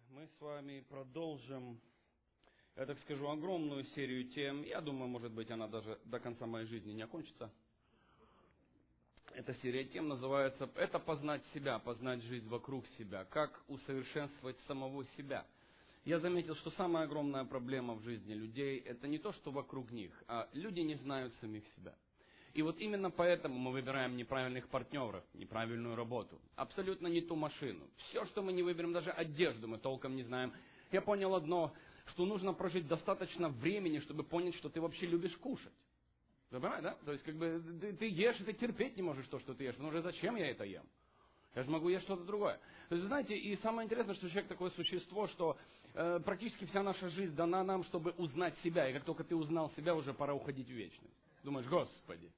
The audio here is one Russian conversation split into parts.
Мы с вами продолжим, я так скажу, огромную серию тем. Я думаю, может быть, она даже до конца моей жизни не окончится. Эта серия тем называется «Это познать себя, познать жизнь вокруг себя, как усовершенствовать самого себя». Я заметил, что самая огромная проблема в жизни людей – это не то, что вокруг них, а люди не знают самих себя. И вот именно поэтому мы выбираем неправильных партнеров, неправильную работу, абсолютно не ту машину. Все, что мы не выберем, даже одежду мы толком не знаем. Я понял одно, что нужно прожить достаточно времени, чтобы понять, что ты вообще любишь кушать. Вы понимаете, да? То есть, ты ешь, и ты терпеть не можешь то, что ты ешь. Ну уже зачем я это ем? Я же могу есть что-то другое. То есть, знаете, и самое интересное, что человек такое существо, что практически вся наша жизнь дана нам, чтобы узнать себя. И как только ты узнал себя, уже пора уходить в вечность. Думаешь, Господи.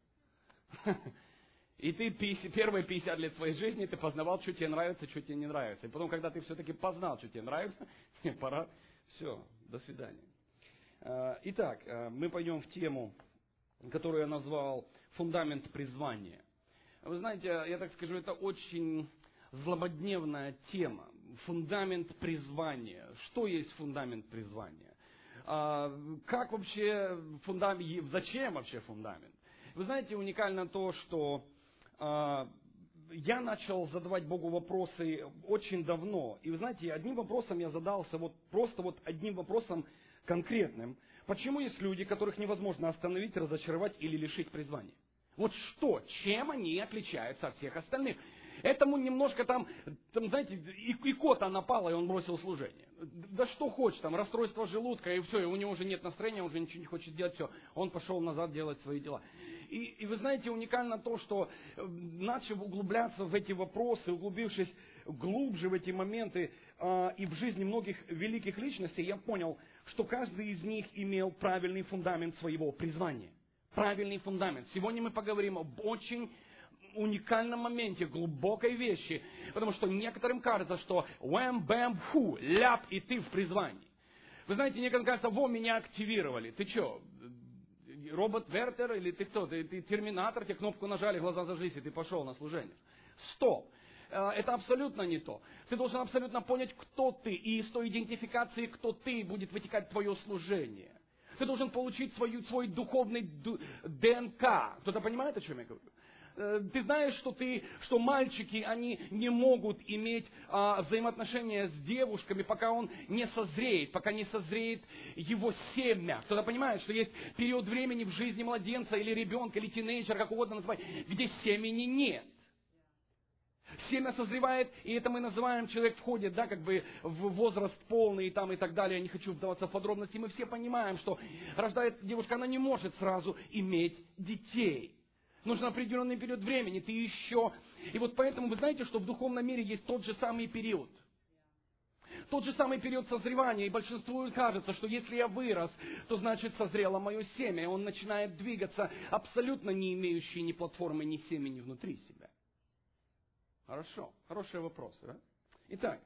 И ты первые 50 лет своей жизни ты познавал, что тебе нравится, что тебе не нравится. И потом, когда ты все-таки познал, что тебе нравится, тебе пора, все, до свидания. Итак, мы пойдем в тему, которую я назвал «Фундамент призвания». Вы знаете, я так скажу, это очень злободневная тема. Фундамент призвания. Что есть фундамент призвания? Как вообще фундамент, зачем вообще фундамент? Вы знаете, уникально то, что я начал задавать Богу вопросы очень давно. И вы знаете, одним вопросом я задался, просто одним вопросом конкретным. Почему есть люди, которых невозможно остановить, разочаровать или лишить призвания? Вот что, чем они отличаются от всех остальных? Этому немножко там знаете, икота напала, и он бросил служение. Да что хочешь, там, расстройство желудка, и все, и у него уже нет настроения, он уже ничего не хочет делать, все. Он пошел назад делать свои дела. И вы знаете, уникально то, что начав углубляться в эти вопросы, углубившись глубже в эти моменты и в жизни многих великих личностей, я понял, что каждый из них имел правильный фундамент своего призвания. Правильный фундамент. Сегодня мы поговорим об очень уникальном моменте, глубокой вещи, потому что некоторым кажется, что wham, bam, фу, ляп, и ты в призвании. Вы знаете, некоторым кажется, меня активировали. Ты что, робот Вертер или ты кто? Ты терминатор, тебе кнопку нажали, глаза зажглись, и ты пошел на служение. Стоп. Это абсолютно не то. Ты должен абсолютно понять, кто ты, и из той идентификации, кто ты, будет вытекать твое служение. Ты должен получить свой духовный ДНК. Кто-то понимает, о чем я говорю? Ты знаешь, что мальчики, они не могут иметь взаимоотношения с девушками, пока он не созреет, пока не созреет его семя. Кто-то понимает, что есть период времени в жизни младенца или ребенка, или тинейджера, как угодно называть, где семени нет. Семя созревает, и это мы называем, человек входит, в возраст полный и так далее. Я не хочу вдаваться в подробности. Мы все понимаем, что рождается девушка, она не может сразу иметь детей. Нужен определенный период времени, ты еще... И вот поэтому вы знаете, что в духовном мире есть тот же самый период. Тот же самый период созревания, и большинству кажется, что если я вырос, то значит созрело мое семя, и он начинает двигаться, абсолютно не имеющий ни платформы, ни семени внутри себя. Хорошо, хорошие вопросы, да? Итак,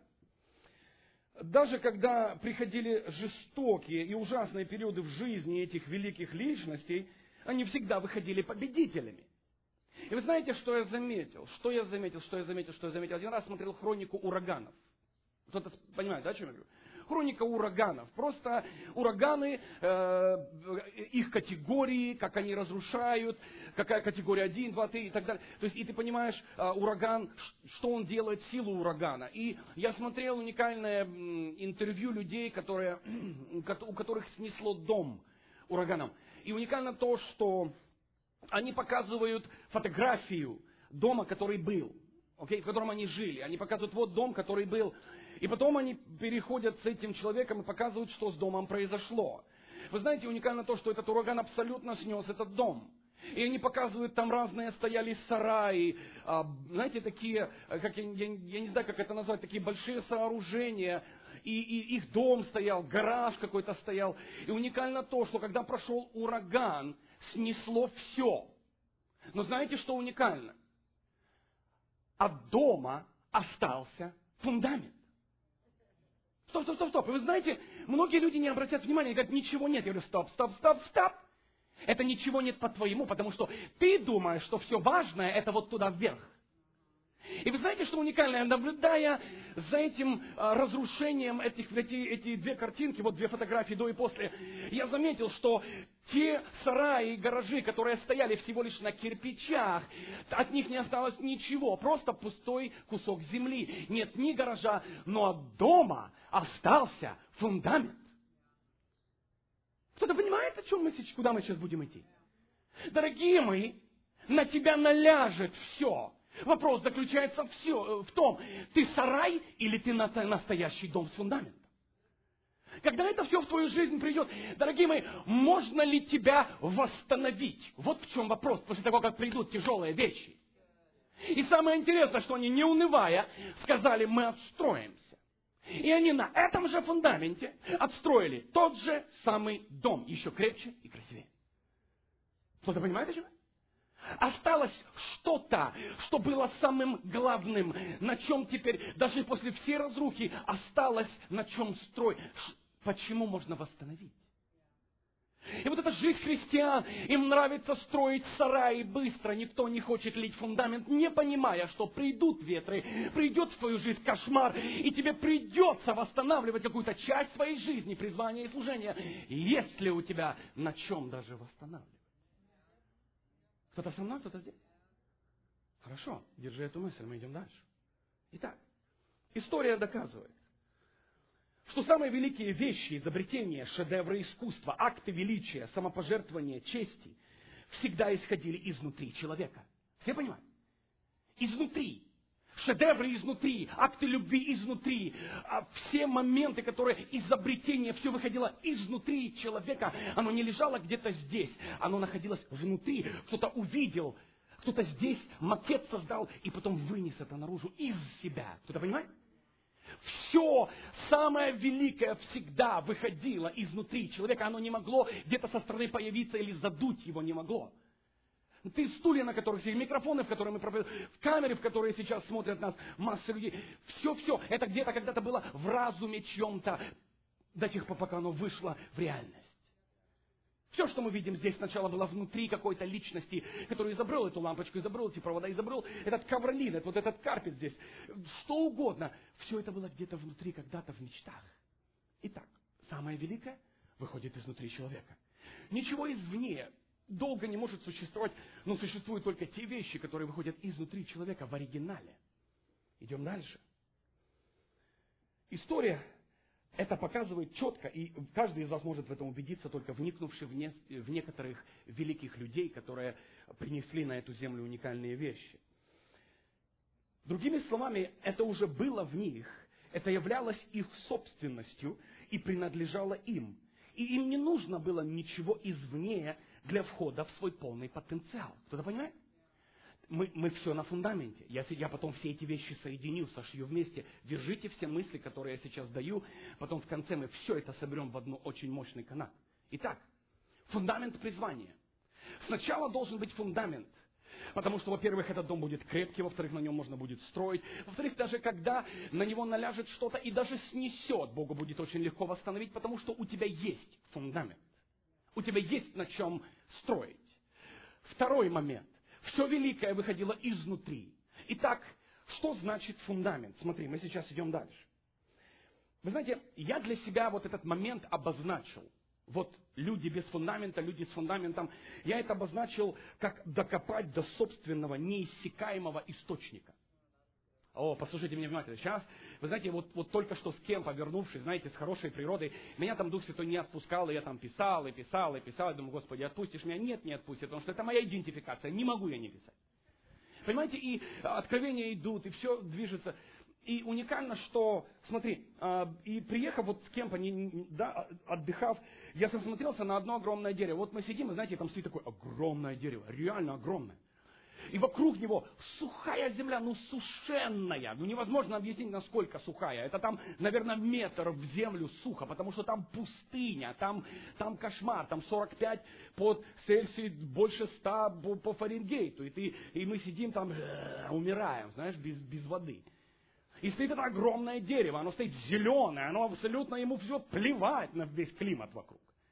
даже когда приходили жестокие и ужасные периоды в жизни этих великих личностей, они всегда выходили победителями. И вы знаете, что я заметил? Один раз смотрел хронику ураганов. Кто-то понимает, да, о чем я говорю? Хроника ураганов. Просто ураганы, их категории, как они разрушают, какая категория 1, 2, 3 и так далее. То есть, и ты понимаешь, ураган, что он делает, силу урагана. И я смотрел уникальное интервью людей, у которых снесло дом ураганом. И уникально то, что они показывают фотографию дома, который был. В котором они жили. Они показывают, вот дом, который был. И потом они переходят с этим человеком и показывают, что с домом произошло. Вы знаете, уникально то, что этот ураган абсолютно снес этот дом. И они показывают, там разные стояли сараи, знаете, такие, как я не знаю, как это назвать, такие большие сооружения. И их дом стоял, гараж какой-то стоял. И уникально то, что когда прошел ураган, снесло все. Но знаете, что уникально? От дома остался фундамент. Стоп. И вы знаете, многие люди не обратят внимания, говорят, ничего нет. Я говорю, стоп. Это ничего нет по-твоему, потому что ты думаешь, что все важное, это вот туда вверх. И вы знаете, что уникальное? Наблюдая за этим разрушением эти две картинки, вот две фотографии до и после, я заметил, что те сараи и гаражи, которые стояли всего лишь на кирпичах, от них не осталось ничего, просто пустой кусок земли. Нет ни гаража, но от дома остался фундамент. Кто-то понимает, куда мы сейчас будем идти? Дорогие мои, на тебя наляжет все. Вопрос заключается в том, ты сарай или ты настоящий дом с фундаментом. Когда это все в твою жизнь придет, дорогие мои, можно ли тебя восстановить? Вот в чем вопрос, после того, как придут тяжелые вещи. И самое интересное, что они, не унывая, сказали, мы отстроимся. И они на этом же фундаменте отстроили тот же самый дом, еще крепче и красивее. Кто-то понимает, о чем? Осталось что-то, что было самым главным, на чем теперь, даже после всей разрухи, осталось на чем строить. Почему можно восстановить? И вот эта жизнь христиан, им нравится строить сараи быстро, никто не хочет лить фундамент, не понимая, что придут ветры, придет в твою жизнь кошмар, и тебе придется восстанавливать какую-то часть своей жизни, призвания и служения, если у тебя на чем даже восстанавливать. Кто-то со мной, кто-то здесь? Хорошо, держи эту мысль, мы идем дальше. Итак, история доказывает, что самые великие вещи, изобретения, шедевры искусства, акты величия, самопожертвования, чести всегда исходили изнутри человека. Все понимают? Изнутри. Шедевры изнутри, акты любви изнутри, все моменты, которые изобретение, все выходило изнутри человека. Оно не лежало где-то здесь, оно находилось внутри. Кто-то увидел, кто-то здесь макет создал и потом вынес это наружу из себя. Кто-то понимает? Все самое великое всегда выходило изнутри человека. Оно не могло где-то со стороны появиться или задуть его не могло. Ты стулья, на которых сидят, микрофоны, в которые мы проповедуем, в камеры, в которые сейчас смотрят нас масса людей. Все, это где-то когда-то было в разуме чьем-то, до тех пор, пока оно вышло в реальность. Все, что мы видим здесь, сначала было внутри какой-то личности, который изобрел эту лампочку, изобрел эти провода, изобрел этот ковролин, вот этот карпет здесь, что угодно. Все это было где-то внутри, когда-то в мечтах. Итак, самое великое выходит изнутри человека. Ничего извне долго не может существовать, но существуют только те вещи, которые выходят изнутри человека в оригинале. Идем дальше. История это показывает четко, и каждый из вас может в этом убедиться, только вникнувши в некоторых великих людей, которые принесли на эту землю уникальные вещи. Другими словами, это уже было в них, это являлось их собственностью и принадлежало им. И им не нужно было ничего извне для входа в свой полный потенциал. Кто-то понимает? Мы все на фундаменте. Я потом все эти вещи соединю, сошью вместе. Держите все мысли, которые я сейчас даю. Потом в конце мы все это соберем в одну очень мощный канат. Итак, фундамент призвания. Сначала должен быть фундамент. Потому что, во-первых, этот дом будет крепкий, во-вторых, на нем можно будет строить. Во-вторых, даже когда на него наляжет что-то и даже снесет, Богу будет очень легко восстановить, потому что у тебя есть фундамент. У тебя есть на чем строить. Второй момент. Все великое выходило изнутри. Итак, что значит фундамент? Смотри, мы сейчас идем дальше. Вы знаете, я для себя вот этот момент обозначил. Вот люди без фундамента, люди с фундаментом. Я это обозначил, как докопать до собственного неиссякаемого источника. О, послушайте меня внимательно. Сейчас, вы знаете, вот только что с кем повернувшись, знаете, с хорошей природой, меня там Дух Святой не отпускал, и я там писал. Я думаю, Господи, отпустишь меня? Нет, не отпустит, потому что это моя идентификация, не могу я не писать. Понимаете, и откровения идут, и все движется. И уникально, что, смотри, и приехав вот с кемпа, да, отдыхав, я засмотрелся на одно огромное дерево. Вот мы сидим, и знаете, там стоит такое огромное дерево, реально огромное. И вокруг него сухая земля, сушеная. Невозможно объяснить, насколько сухая. Это там, наверное, метр в землю сухо, потому что там пустыня, там кошмар, там 45 под Цельсию, больше 100 по Фаренгейту. И мы сидим там, умираем, знаешь, без воды. И стоит это огромное дерево, оно стоит зеленое, оно абсолютно ему все плевать на весь климат вокруг.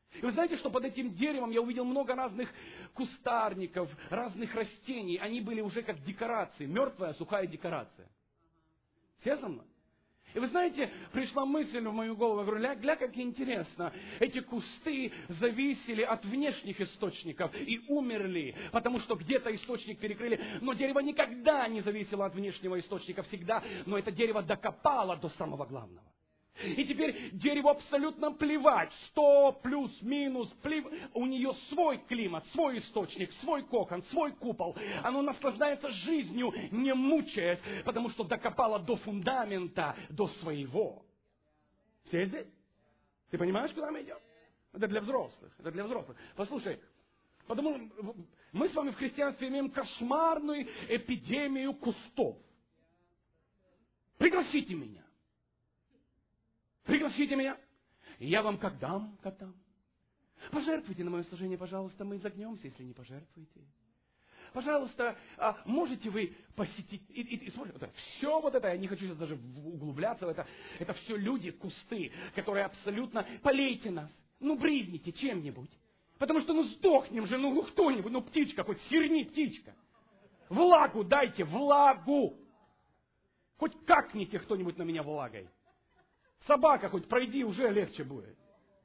И вы знаете, что под этим деревом я увидел много разных кустарников, разных растений. Они были уже как декорации, мертвая, сухая декорация. Все со мной? И вы знаете, пришла мысль в мою голову, я говорю, гля, как интересно, эти кусты зависели от внешних источников и умерли, потому что где-то источник перекрыли, но дерево никогда не зависело от внешнего источника, всегда, но это дерево докопало до самого главного. И теперь дереву абсолютно плевать, 100 плюс-минус, у нее свой климат, свой источник, свой кокон, свой купол. Оно наслаждается жизнью, не мучаясь, потому что докопало до фундамента, до своего. Все здесь? Ты понимаешь, куда мы идем? Это для взрослых, это для взрослых. Послушай, потому что мы с вами в христианстве имеем кошмарную эпидемию кустов. Пригласите меня. Пригласите меня, и я вам как дам. Пожертвуйте на мое служение, пожалуйста, мы загнемся, если не пожертвуете. Пожалуйста, можете вы посетить... И смотрите, все вот это, я не хочу сейчас даже углубляться в это все люди, кусты, которые абсолютно... Полейте нас, брызните чем-нибудь. Потому что, сдохнем же, кто-нибудь, птичка, хоть сирни птичка. Влагу дайте, влагу. Хоть какните кто-нибудь на меня влагой. Собака хоть пройди, уже легче будет.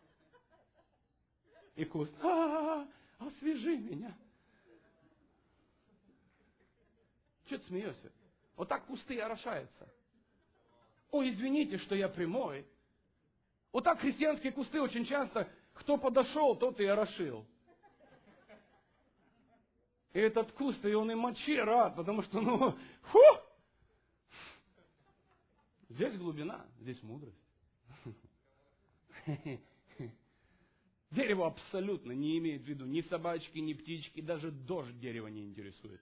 И куст, освежи меня. Чего ты смеешься? Вот так кусты орошаются. Ой, извините, что я прямой. Вот так христианские кусты очень часто, кто подошел, тот и орошил. И этот куст, и он и мочи рад, потому что, здесь глубина, здесь мудрость. Дерево абсолютно не имеет в виду ни собачки, ни птички, даже дождь дерева не интересует.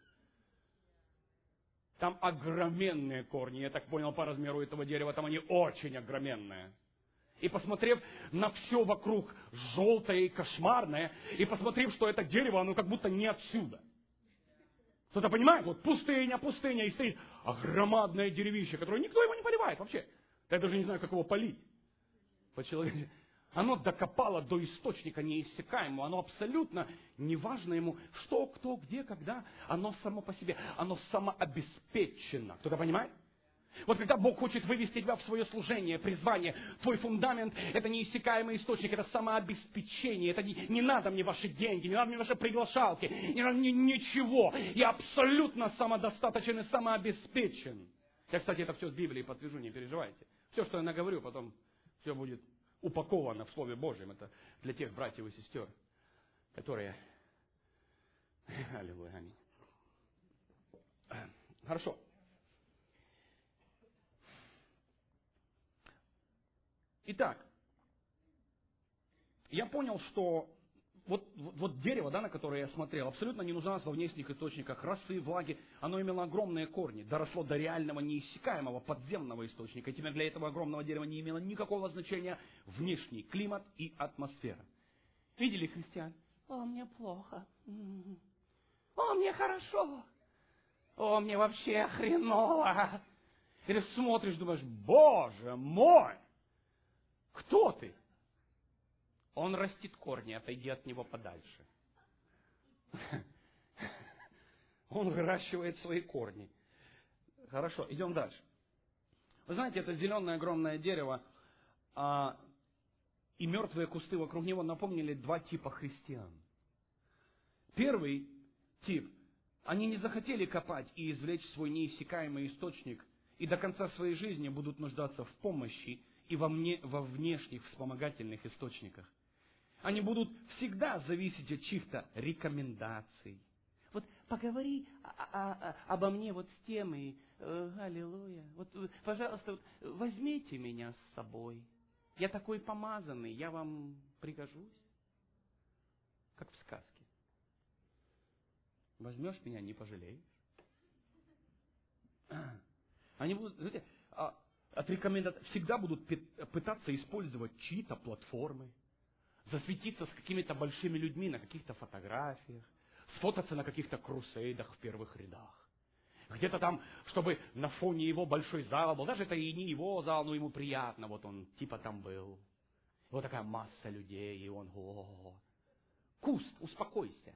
Там огроменные корни, я так понял по размеру этого дерева, там они очень огроменные. И посмотрев на все вокруг желтое и кошмарное, и посмотрев, что это дерево, оно как будто не отсюда. Кто-то понимает, вот пустыня, и стоит громадное деревище, которое никто его не поливает вообще. Я даже не знаю, как его полить. По-человечески. Оно докопало до источника неиссякаемого. Оно абсолютно не важно ему, что, кто, где, когда. Оно само по себе. Оно самообеспечено. Кто-то понимает? Вот когда Бог хочет вывести тебя в свое служение, призвание, твой фундамент, это неиссякаемый источник, это самообеспечение. Это не надо мне ваши деньги, не надо мне ваши приглашалки, не надо мне ничего. Я абсолютно самодостаточен и самообеспечен. Я, кстати, это все с Библии подтвержу, не переживайте. Все, что я наговорю, потом все будет упаковано в Слове Божьем. Это для тех братьев и сестер, которые... Аллилуйя, аминь. Хорошо. Итак, я понял, что вот дерево, на которое я смотрел, абсолютно не нуждалось во внешних источниках росы, влаги. Оно имело огромные корни, доросло до реального, неиссякаемого подземного источника. И теперь для этого огромного дерева не имело никакого значения внешний климат и атмосфера. Видели христиан? О, мне плохо. О, мне хорошо. О, мне вообще хреново. И ты смотришь, думаешь, Боже мой, кто ты? Он растит корни, отойди от него подальше. Он выращивает свои корни. Хорошо, идем дальше. Вы знаете, это зеленое огромное дерево, и мертвые кусты вокруг него напомнили два типа христиан. Первый тип, они не захотели копать и извлечь свой неиссякаемый источник, и до конца своей жизни будут нуждаться в помощи и во внешних вспомогательных источниках. Они будут всегда зависеть от чьих-то рекомендаций. Вот поговори обо мне вот с тем, и аллилуйя. Вот, пожалуйста, возьмите меня с собой. Я такой помазанный, я вам пригожусь. Как в сказке. Возьмешь меня, не пожалеешь. Они будут, знаете, от рекомендаций всегда будут пытаться использовать чьи-то платформы, засветиться с какими-то большими людьми на каких-то фотографиях, сфотаться на каких-то крусейдах в первых рядах. Где-то там, чтобы на фоне его большой зал был. Даже это и не его зал, но ему приятно, вот он типа там был. Вот такая масса людей, и он, куст, успокойся.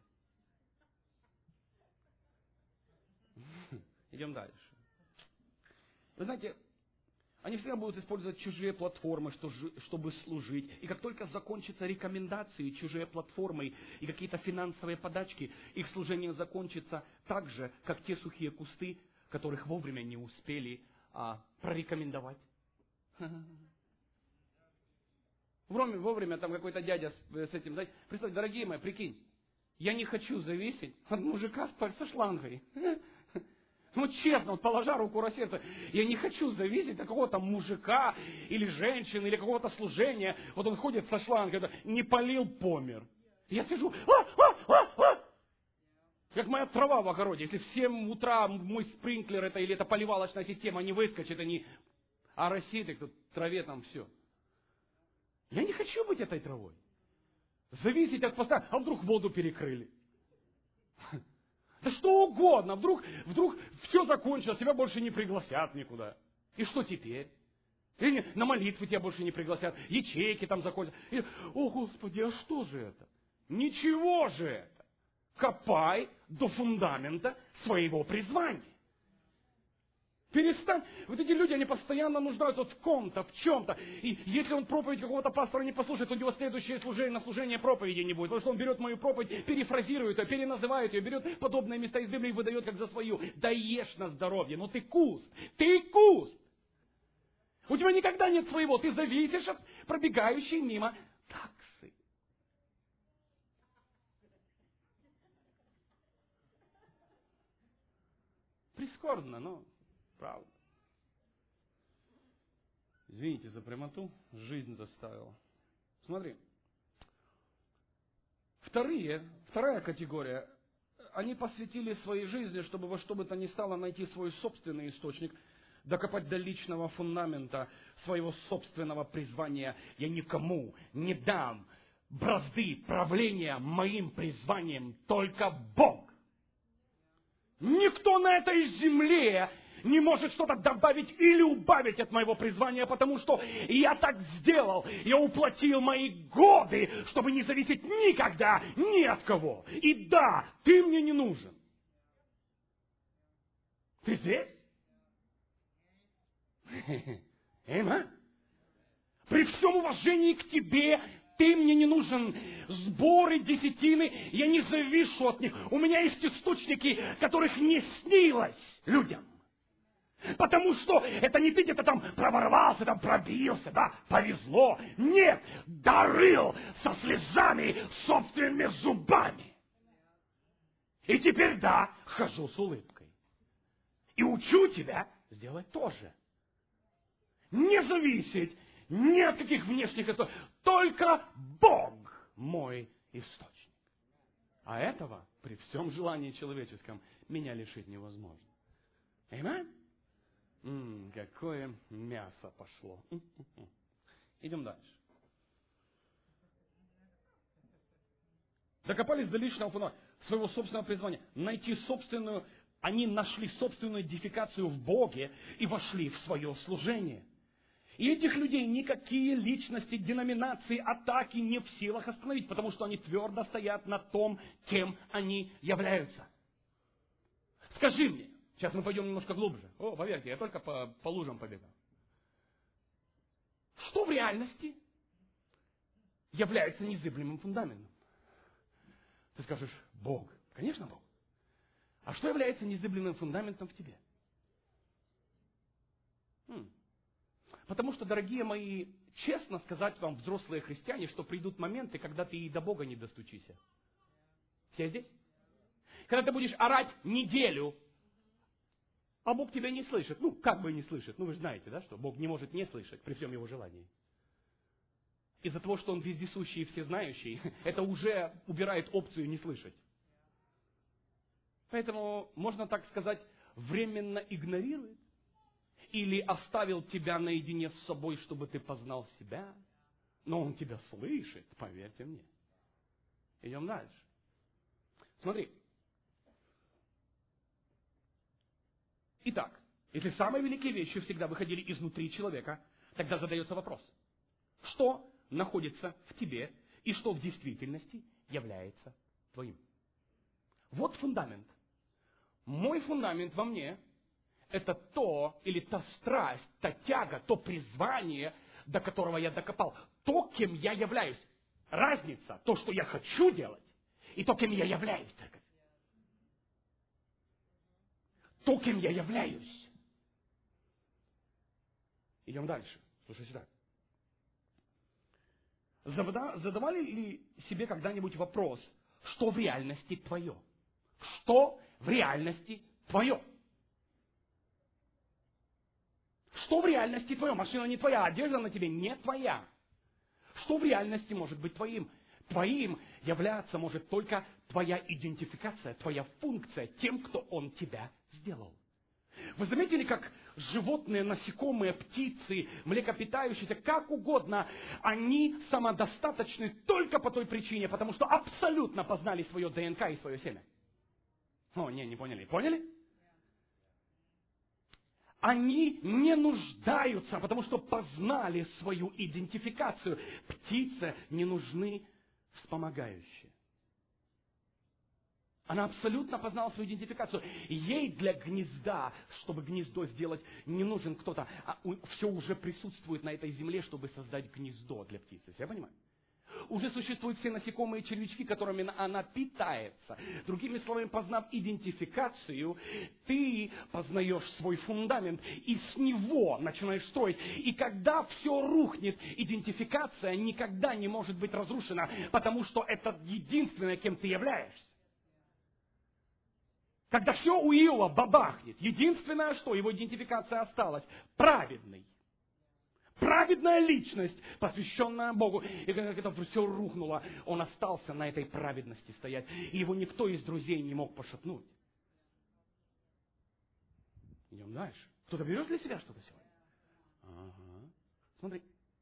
Идем дальше. Вы знаете, они всегда будут использовать чужие платформы, чтобы служить. И как только закончатся рекомендации, чужие платформы и какие-то финансовые подачки, их служение закончится так же, как те сухие кусты, которых вовремя не успели прорекомендовать. Вовремя там какой-то дядя с этим, знаете, представьте, дорогие мои, прикинь, я не хочу зависеть от мужика со шлангой. Ну, честно, вот положа руку на сердце, я не хочу зависеть от какого-то мужика или женщины, или какого-то служения. Вот он ходит со шлангой, не полил, помер. Я сижу, как моя трава в огороде. Если в 7 утра мой спринклер это, или это поливалочная система не выскочит, они оросит, тут в траве там все. Я не хочу быть этой травой. Зависеть от поста, а вдруг воду перекрыли. Да что угодно, вдруг все закончилось, тебя больше не пригласят никуда. И что теперь? Или на молитвы тебя больше не пригласят, ячейки там закончатся. О, Господи, а что же это? Ничего же это. Копай до фундамента своего призвания. Перестань. Вот эти люди, они постоянно нуждаются в ком-то, в чем-то. И если он проповедь какого-то пастора не послушает, у него следующее служение проповеди не будет. Потому что он берет мою проповедь, перефразирует ее, переназывает ее, берет подобные места из Библии и выдает как за свою. Да ешь на здоровье. Но ты куст. Ты куст. У тебя никогда нет своего. Ты зависишь от пробегающей мимо таксы. Прискорбно, но... Правда. Извините за прямоту, жизнь заставила. Смотри. Вторая категория, они посвятили своей жизни, чтобы во что бы то ни стало найти свой собственный источник, докопать до личного фундамента своего собственного призвания. Я никому не дам бразды правления моим призванием, только Бог. Никто на этой земле не может что-то добавить или убавить от моего призвания, потому что я так сделал. Я уплатил мои годы, чтобы не зависеть никогда ни от кого. И да, ты мне не нужен. Ты здесь? Аминь. При всем уважении к тебе, ты мне не нужен. Сборы, десятины, я не завишу от них. У меня есть источники, которых не снилось людям. Потому что это не ты где-то там проворвался, там пробился, да, повезло. Нет, дарил со слезами, собственными зубами. И теперь, да, хожу с улыбкой. И учу тебя сделать то же. Не зависеть ни от каких внешних источников. Только Бог мой источник. А этого, при всем желании человеческом, меня лишить невозможно. Аминь? Какое мясо пошло. Идем дальше. Докопались до личного фундамента, своего собственного призвания. Они нашли собственную идентификацию в Боге и вошли в свое служение. И этих людей никакие личности, деноминации, атаки не в силах остановить, потому что они твердо стоят на том, кем они являются. Скажи мне, сейчас мы пойдем немножко глубже. Поверьте, я только по лужам побегал. Что в реальности является незыблемым фундаментом? Ты скажешь, Бог. Конечно, Бог. А что является незыблемым фундаментом в тебе? Потому что, дорогие мои, честно сказать вам, взрослые христиане, что придут моменты, когда ты и до Бога не достучишься. Все здесь? Когда ты будешь орать неделю, а Бог тебя не слышит. Как бы не слышит. Вы же знаете, да, что Бог не может не слышать при всем его желании. Из-за того, что Он вездесущий и всезнающий, это уже убирает опцию не слышать. Поэтому, можно так сказать, временно игнорирует. Или оставил тебя наедине с собой, чтобы ты познал себя. Но Он тебя слышит, поверьте мне. Идем дальше. Смотри. Итак, если самые великие вещи всегда выходили изнутри человека, тогда задается вопрос. Что находится в тебе и что в действительности является твоим. Вот фундамент. Мой фундамент во мне – это то, или та страсть, та тяга, то призвание, до которого я докопал. То, кем я являюсь. Разница, то, что я хочу делать, и то, кем я являюсь, церковь. То, кем я являюсь. Идем дальше. Слушай сюда. Задавали ли себе когда-нибудь вопрос, что в реальности твое? Что в реальности твое? Что в реальности твое? Машина не твоя, одежда на тебе не твоя. Что в реальности может быть твоим? Твоим являться может только твоя идентификация, твоя функция тем, кто он тебя сделал. Вы заметили, как животные, насекомые, птицы, млекопитающиеся, как угодно, они самодостаточны только по той причине, потому что абсолютно познали свое ДНК и свое семя. О, не поняли. Поняли? Они не нуждаются, потому что познали свою идентификацию. Птице не нужны вспомогающие. Она абсолютно познала свою идентификацию. Ей для гнезда, чтобы гнездо сделать, не нужен кто-то. Все уже присутствует на этой земле, чтобы создать гнездо для птицы. Все понимаете? Уже существуют все насекомые и червячки, которыми она питается. Другими словами, познав идентификацию, ты познаешь свой фундамент и с него начинаешь строить. И когда все рухнет, идентификация никогда не может быть разрушена, потому что это единственное, кем ты являешься. Когда все у Иова бабахнет, единственное, что его идентификация осталась, праведный. Праведная личность, посвященная Богу. И когда это все рухнуло, он остался на этой праведности стоять. И его никто из друзей не мог пошатнуть. Идем дальше. Кто-то берет для себя что-то сегодня? Ага. Смотри.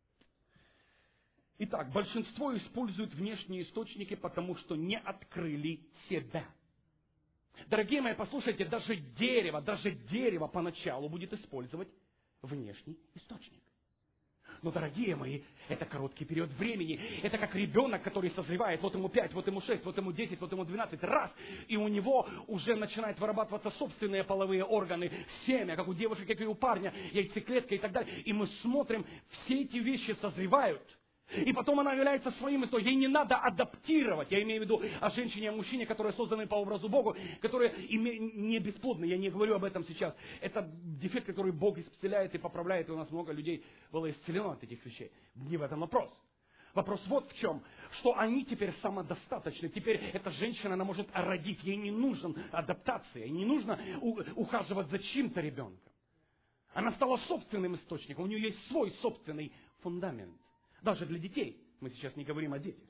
Итак, большинство используют внешние источники, потому что не открыли себя. Дорогие мои, послушайте, даже дерево поначалу будет использовать внешний источник. Но, дорогие мои, это короткий период времени. Это как ребенок, который созревает. Вот ему 5, вот ему 6, вот ему 10, вот ему 12. Раз. И у него уже начинают вырабатываться собственные половые органы, семя, как у девушки, как и у парня, яйцеклетка и так далее. И мы смотрим, все эти вещи созревают. И потом она является своим источником. Ей не надо адаптировать. Я имею в виду о женщине и о мужчине, которые созданы по образу Богу, которые не бесплодны. Я не говорю об этом сейчас. Это дефект, который Бог исцеляет и поправляет. И у нас много людей было исцелено от этих вещей. Не в этом вопрос. Вопрос вот в чем. Что они теперь самодостаточны. Теперь эта женщина, она может родить. Ей не нужна адаптация. Ей не нужно ухаживать за чьим-то ребенком. Она стала собственным источником. У нее есть свой собственный фундамент. Даже для детей. Мы сейчас не говорим о детях.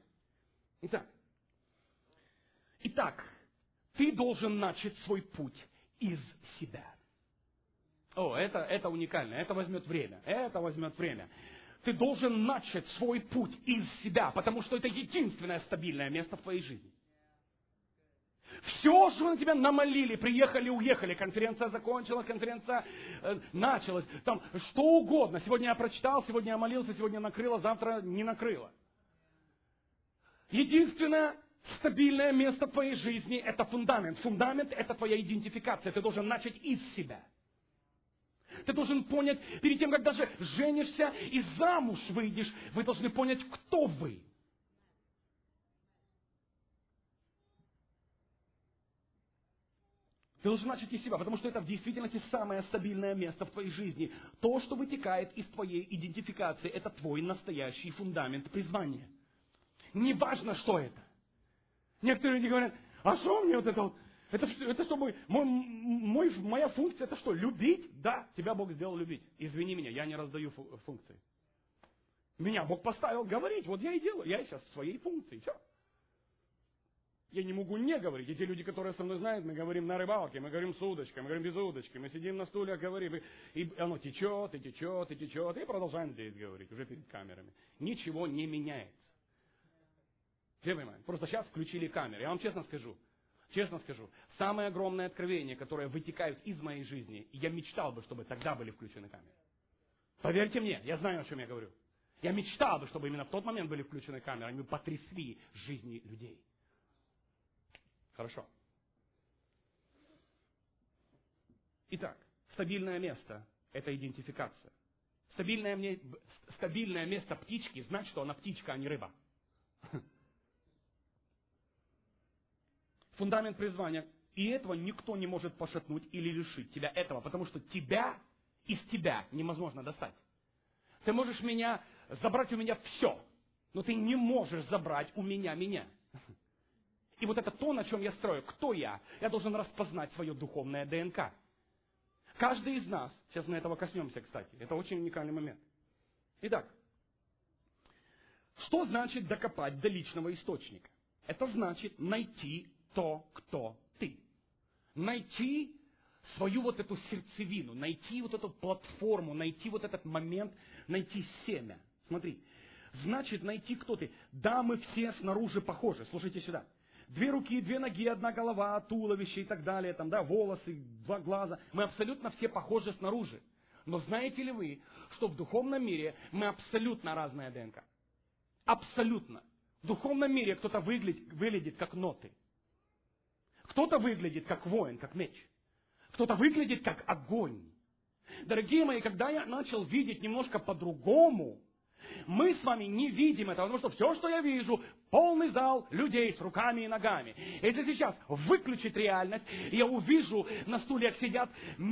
Итак, ты должен начать свой путь из себя. О, это уникально. Это возьмет время. Ты должен начать свой путь из себя, потому что это единственное стабильное место в твоей жизни. Все, что на тебя намолили, приехали, уехали, конференция закончилась, конференция началась, там что угодно. Сегодня я прочитал, сегодня я молился, сегодня накрыло, завтра не накрыло. Единственное стабильное место в твоей жизни – это фундамент. Фундамент – это твоя идентификация. Ты должен начать из себя. Ты должен понять, перед тем, как даже женишься и замуж выйдешь, вы должны понять, кто вы. Ты должен начать из себя, потому что это в действительности самое стабильное место в твоей жизни. То, что вытекает из твоей идентификации, это твой настоящий фундамент призвания. Неважно, что это. Некоторые люди говорят, а что мне вот это вот? Это что, моя функция, это что, любить? Да, тебя Бог сделал любить. Извини меня, я не раздаю функции. Меня Бог поставил говорить, вот я и делаю. Я сейчас в своей функции, все. Я не могу не говорить. И те люди, которые со мной знают, мы говорим на рыбалке, мы говорим с удочкой, мы говорим без удочки, мы сидим на стуле, говорим, и оно течет, и продолжаем здесь говорить, уже перед камерами. Ничего не меняется. Все понимаете? Просто сейчас включили камеры. Я вам честно скажу, самое огромное откровение, которое вытекает из моей жизни, я мечтал бы, чтобы тогда были включены камеры. Поверьте мне, я знаю, о чем я говорю. Я мечтал бы, чтобы именно в тот момент были включены камеры, они бы потрясли жизни людей. Хорошо. Итак, стабильное место – это идентификация. Стабильное место птички значит, что она птичка, а не рыба. Фундамент призвания. И этого никто не может пошатнуть или лишить тебя этого, потому что из тебя невозможно достать. Ты можешь забрать у меня все, но ты не можешь забрать у меня меня. И вот это то, на чем я строю. Кто я? Я должен распознать свое духовное ДНК. Каждый из нас, сейчас мы этого коснемся, кстати, это очень уникальный момент. Итак, что значит докопать до личного источника? Это значит найти то, кто ты. Найти свою вот эту сердцевину, найти вот эту платформу, найти вот этот момент, найти семя. Смотри, значит найти, кто ты. Да, мы все снаружи похожи. Слушайте сюда. 2 руки, 2 ноги, 1 голова, туловище и так далее, волосы, 2 глаза. Мы абсолютно все похожи снаружи. Но знаете ли вы, что в духовном мире мы абсолютно разная ДНК? Абсолютно. В духовном мире кто-то выглядит как ноты. Кто-то выглядит как воин, как меч. Кто-то выглядит как огонь. Дорогие мои, когда я начал видеть немножко по-другому, мы с вами не видим этого, потому что все, что я вижу, полный зал людей с руками и ногами. Если сейчас выключить реальность, я увижу, на стульях сидят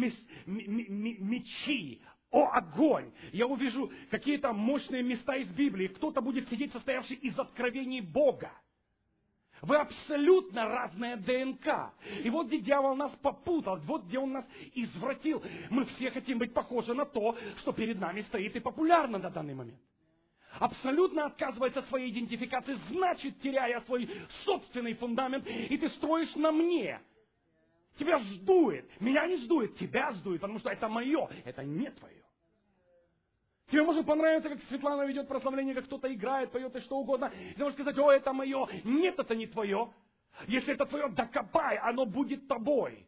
мечи, огонь! Я увижу какие-то мощные места из Библии. Кто-то будет сидеть, состоявший из откровений Бога. Вы абсолютно разная ДНК. И вот где дьявол нас попутал, вот где он нас извратил. Мы все хотим быть похожи на то, что перед нами стоит и популярно на данный момент. Абсолютно отказывается от своей идентификации, значит, теряя свой собственный фундамент, и ты строишь на мне. Тебя сдует. Меня не сдует, тебя сдует, потому что это мое, это не твое. Тебе может понравиться, как Светлана ведет прославление, как кто-то играет, поет и что угодно. Ты можешь сказать: о, это мое. Нет, это не твое. Если это твое, докопай, оно будет тобой.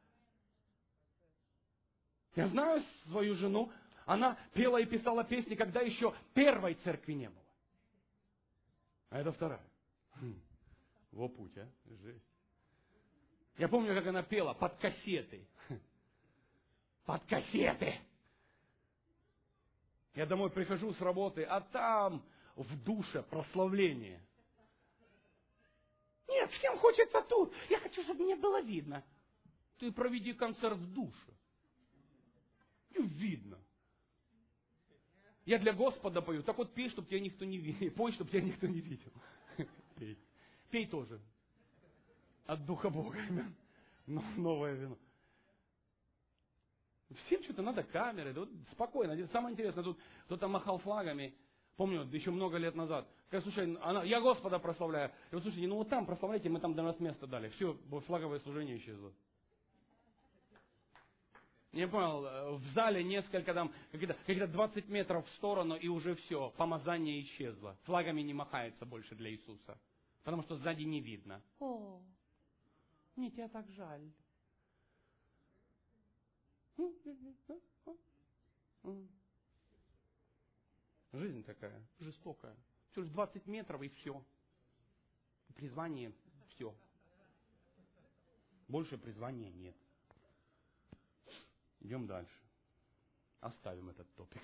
Я знаю свою жену, она пела и писала песни, когда еще первой церкви не было. А это вторая. Во путь, а? Жесть. Я помню, как она пела под кассеты. Под кассеты. Я домой прихожу с работы, а там в душе прославление. Нет, всем хочется тут. Я хочу, чтобы мне было видно. Ты проведи концерт в душе. И видно. Я для Господа пою. Так вот пей, чтобы тебя никто не видел. Пой, чтобы тебя никто не видел. Пей. Пей тоже. От Духа Бога. Новое вино. Всем что-то надо камеры. Да вот спокойно. Самое интересное, тут кто-то махал флагами. Помню, еще много лет назад. Сказал: слушай, я Господа прославляю. Я говорю: слушайте, вот там прославляйте, мы там для нас место дали. Все, флаговое служение исчезло. Не понял, в зале несколько там, какие-то 20 метров в сторону, и уже все, помазание исчезло. Флагами не махается больше для Иисуса. Потому что сзади не видно. О, мне тебя так жаль. Жизнь такая, жестокая. Все же 20 метров и все. Призвание все. Больше призвания нет. Идем дальше. Оставим этот топик.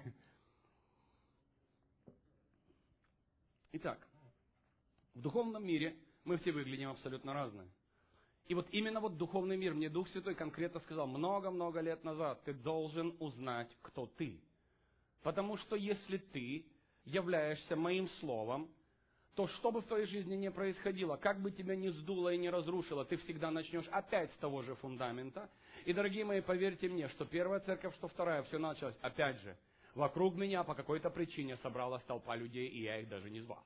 Итак, в духовном мире мы все выглядим абсолютно разные. И вот именно вот духовный мир, мне Дух Святой конкретно сказал много-много лет назад: ты должен узнать, кто ты. Потому что если ты являешься моим словом, то что бы в твоей жизни ни происходило, как бы тебя ни сдуло и не разрушило, ты всегда начнешь опять с того же фундамента. И, дорогие мои, поверьте мне, что первая церковь, что вторая, все началось, опять же, вокруг меня по какой-то причине собралась толпа людей, и я их даже не звал.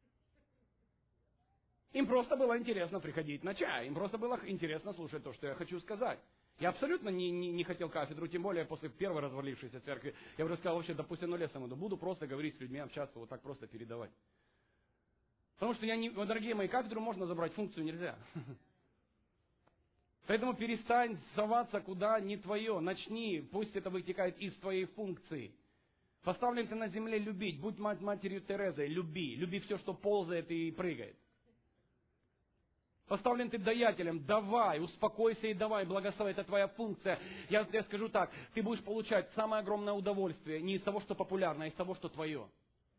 Им просто было интересно приходить на чай, им просто было интересно слушать то, что я хочу сказать. Я абсолютно не хотел кафедру, тем более после первой развалившейся церкви. Я уже сказал: вообще, допустим, лесом иду, буду просто говорить с людьми, общаться, вот так просто передавать. Потому что дорогие мои, кафедру можно забрать, функцию нельзя. Поэтому перестань соваться куда не твое, начни, пусть это вытекает из твоей функции. Поставлен ты на земле любить. Будь матерью Терезой, люби. Люби все, что ползает и прыгает. Поставлен ты даятелем, давай, успокойся и давай, благослови, это твоя функция. Я тебе скажу так, ты будешь получать самое огромное удовольствие не из того, что популярно, а из того, что твое.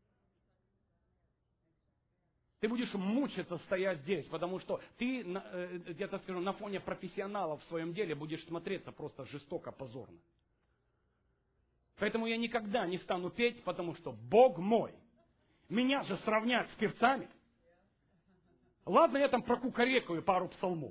Ты будешь мучиться, стоя здесь, потому что ты, я так скажу, на фоне профессионалов в своем деле будешь смотреться просто жестоко, позорно. Поэтому я никогда не стану петь, потому что Бог мой. Меня же сравнять с певцами. Ладно, я там прокукарекаю пару псалмов.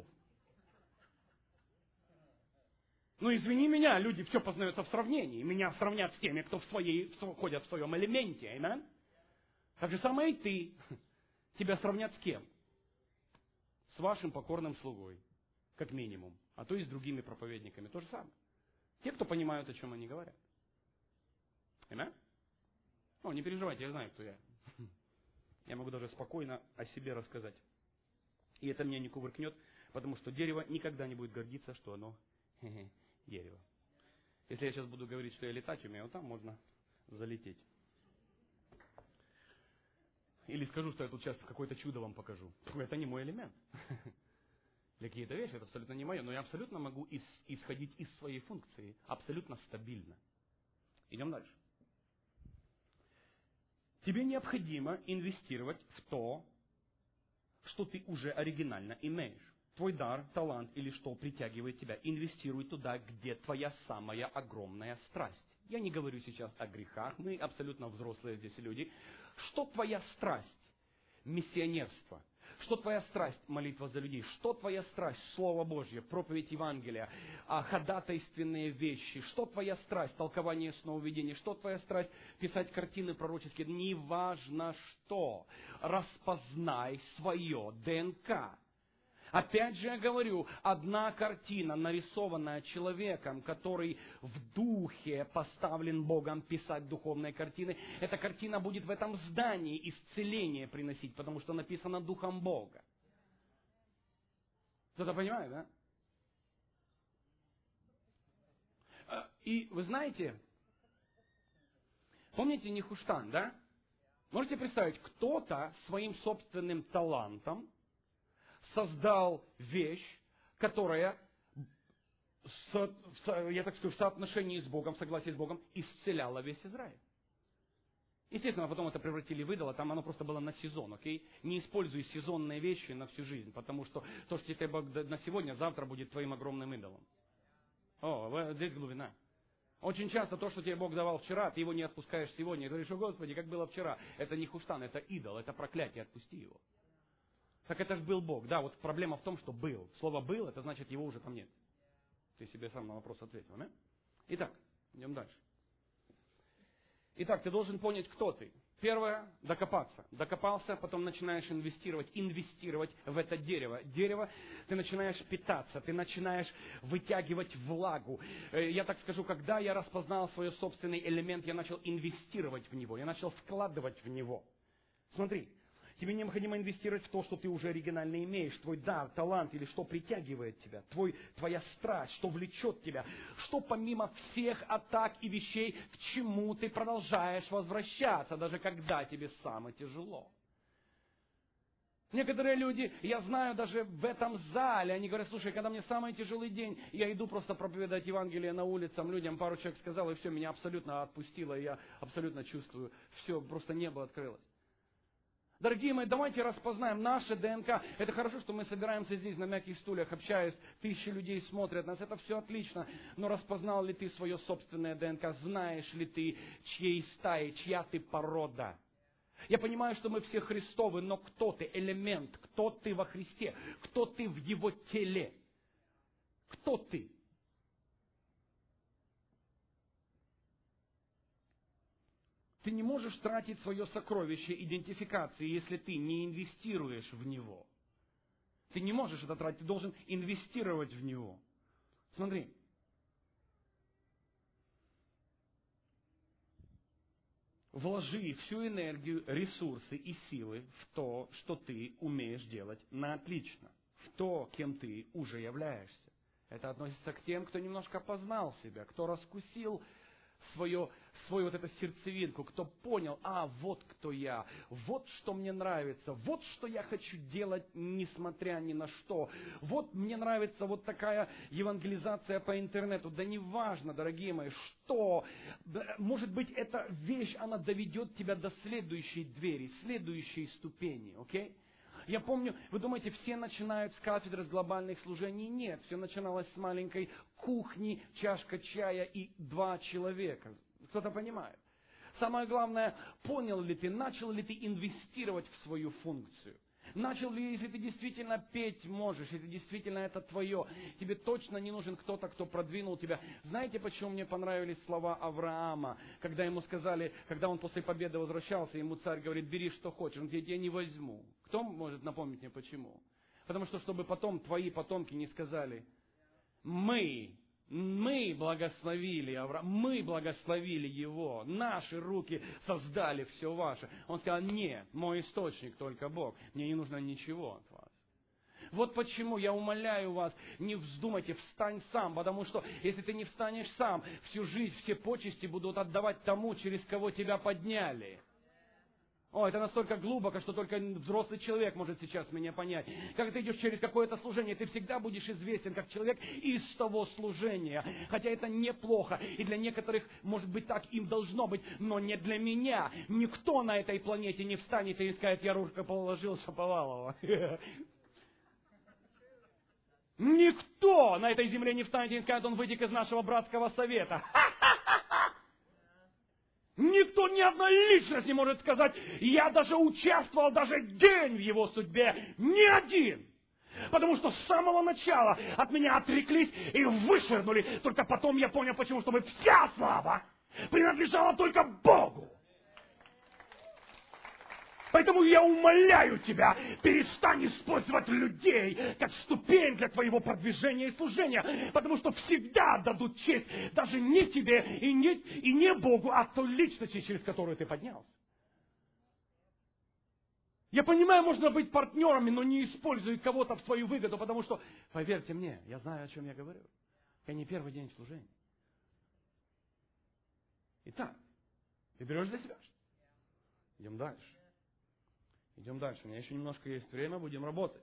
Ну, извини меня, люди все познаются в сравнении. Меня сравнят с теми, кто ходят в своем элементе. Аминь. Так же самое и ты. Тебя сравнят с кем? С вашим покорным слугой, как минимум. А то и с другими проповедниками. То же самое. Те, кто понимают, о чем они говорят. Аминь. Ну, не переживайте, я знаю, кто я. Я могу даже спокойно о себе рассказать. И это меня не кувыркнет, потому что дерево никогда не будет гордиться, что оно дерево. Если я сейчас буду говорить, что я летать умею, вот там можно залететь. Или скажу, что я тут сейчас какое-то чудо вам покажу. Это не мой элемент. Для какие-то вещи это абсолютно не мое, но я абсолютно могу исходить из своей функции, абсолютно стабильно. Идем дальше. Тебе необходимо инвестировать в то, что ты уже оригинально имеешь. Твой дар, талант или что притягивает тебя. Инвестируй туда, где твоя самая огромная страсть. Я не говорю сейчас о грехах, мы абсолютно взрослые здесь люди. Что твоя страсть? Миссионерство. Что твоя страсть? Молитва за людей. Что твоя страсть? Слово Божье, проповедь Евангелия, ходатайственные вещи. Что твоя страсть? Толкование сновидений. Что твоя страсть? Писать картины пророческие. Неважно что. Распознай свое ДНК. Опять же я говорю, одна картина, нарисованная человеком, который в духе поставлен Богом писать духовные картины, эта картина будет в этом здании исцеление приносить, потому что написано Духом Бога. Кто-то понимает, да? И вы знаете, помните Нехуштан, да? Можете представить, кто-то своим собственным талантом создал вещь, которая, я так скажу, в соотношении с Богом, в согласии с Богом, исцеляла весь Израиль. Естественно, потом это превратили в идола, там оно просто было на сезон, окей? Не используй сезонные вещи на всю жизнь, потому что то, что тебе Бог на сегодня, завтра будет твоим огромным идолом. Здесь глубина. Очень часто то, что тебе Бог давал вчера, ты его не отпускаешь сегодня. И говоришь: о Господи, как было вчера. Это не хуштан, это идол, это проклятие, отпусти его. Так это же был Бог. Да, вот проблема в том, что был. Слово «был» — это значит, его уже там нет. Ты себе сам на вопрос ответил, да? Итак, идем дальше. Итак, ты должен понять, кто ты. Первое – докопаться. Докопался, потом начинаешь инвестировать в это дерево. Дерево, ты начинаешь питаться, ты начинаешь вытягивать влагу. Я так скажу, когда я распознал свой собственный элемент, я начал инвестировать в него, я начал вкладывать в него. Смотри. Тебе необходимо инвестировать в то, что ты уже оригинально имеешь. Твой дар, талант или что притягивает тебя. Твоя страсть, что влечет тебя. Что помимо всех атак и вещей, к чему ты продолжаешь возвращаться, даже когда тебе самое тяжело. Некоторые люди, я знаю даже в этом зале, они говорят: слушай, когда мне самый тяжелый день, я иду просто проповедовать Евангелие на улицам, людям пару человек сказал, и все, меня абсолютно отпустило, и я абсолютно чувствую, все, просто небо открылось. Дорогие мои, давайте распознаем наше ДНК. Это хорошо, что мы собираемся здесь на мягких стульях, общаясь, тысячи людей смотрят нас, это все отлично. Но распознал ли ты свое собственное ДНК? Знаешь ли ты, чьей стаи, чья ты порода? Я понимаю, что мы все Христовы, но кто ты, элемент, кто ты во Христе, кто ты в Его теле? Кто ты? Ты не можешь тратить свое сокровище идентификации, если ты не инвестируешь в него. Ты не можешь это тратить, ты должен инвестировать в него. Смотри. Вложи всю энергию, ресурсы и силы в то, что ты умеешь делать на отлично. В то, кем ты уже являешься. Это относится к тем, кто немножко познал себя, кто раскусил свою вот эту сердцевинку, кто понял, вот кто я, вот что мне нравится, вот что я хочу делать, несмотря ни на что. Вот мне нравится вот такая евангелизация по интернету. Да неважно, дорогие мои, что. Может быть, эта вещь, она доведет тебя до следующей двери, следующей ступени, окей? Я помню, вы думаете, все начинают с кафедры, с глобальных служений? Нет, все начиналось с маленькой кухни, чашка чая и 2 человека. Кто-то понимает? Самое главное, понял ли ты, начал ли ты инвестировать в свою функцию? Начал ли, если ты действительно петь можешь, если действительно это твое, тебе точно не нужен кто-то, кто продвинул тебя. Знаете, почему мне понравились слова Авраама, когда ему сказали, когда он после победы возвращался, ему царь говорит, бери что хочешь, он говорит, я не возьму. Кто может напомнить мне почему? Потому что, чтобы потом твои потомки не сказали, мы благословили Авраама, мы благословили его, наши руки создали все ваше. Он сказал, нет, мой источник только Бог, мне не нужно ничего от вас. Вот почему я умоляю вас, не вздумайте, встань сам, потому что если ты не встанешь сам, всю жизнь, все почести будут отдавать тому, через кого тебя подняли. Это настолько глубоко, что только взрослый человек может сейчас меня понять. Когда ты идешь через какое-то служение, ты всегда будешь известен как человек из того служения. Хотя это неплохо, и для некоторых, может быть, так им должно быть, но не для меня. Никто на этой планете не встанет и скажет, я ружко положил Шаповалова. Никто на этой земле не встанет и скажет, он вытек из нашего братского совета. Никто, ни одна личность не может сказать, я даже участвовал даже день в его судьбе. Ни один. Потому что с самого начала от меня отреклись и вышвырнули. Только потом я понял, почему, чтобы вся слава принадлежала только Богу. Поэтому я умоляю тебя, перестань использовать людей как ступень для твоего продвижения и служения. Потому что всегда дадут честь даже не тебе и не Богу, а той личности, через которую ты поднялся. Я понимаю, можно быть партнерами, но не используй кого-то в свою выгоду, потому что, поверьте мне, я знаю, о чем я говорю. Я не первый день в служении. Итак, ты берешь для себя что? Идем дальше. Идем дальше. У меня еще немножко есть время, будем работать.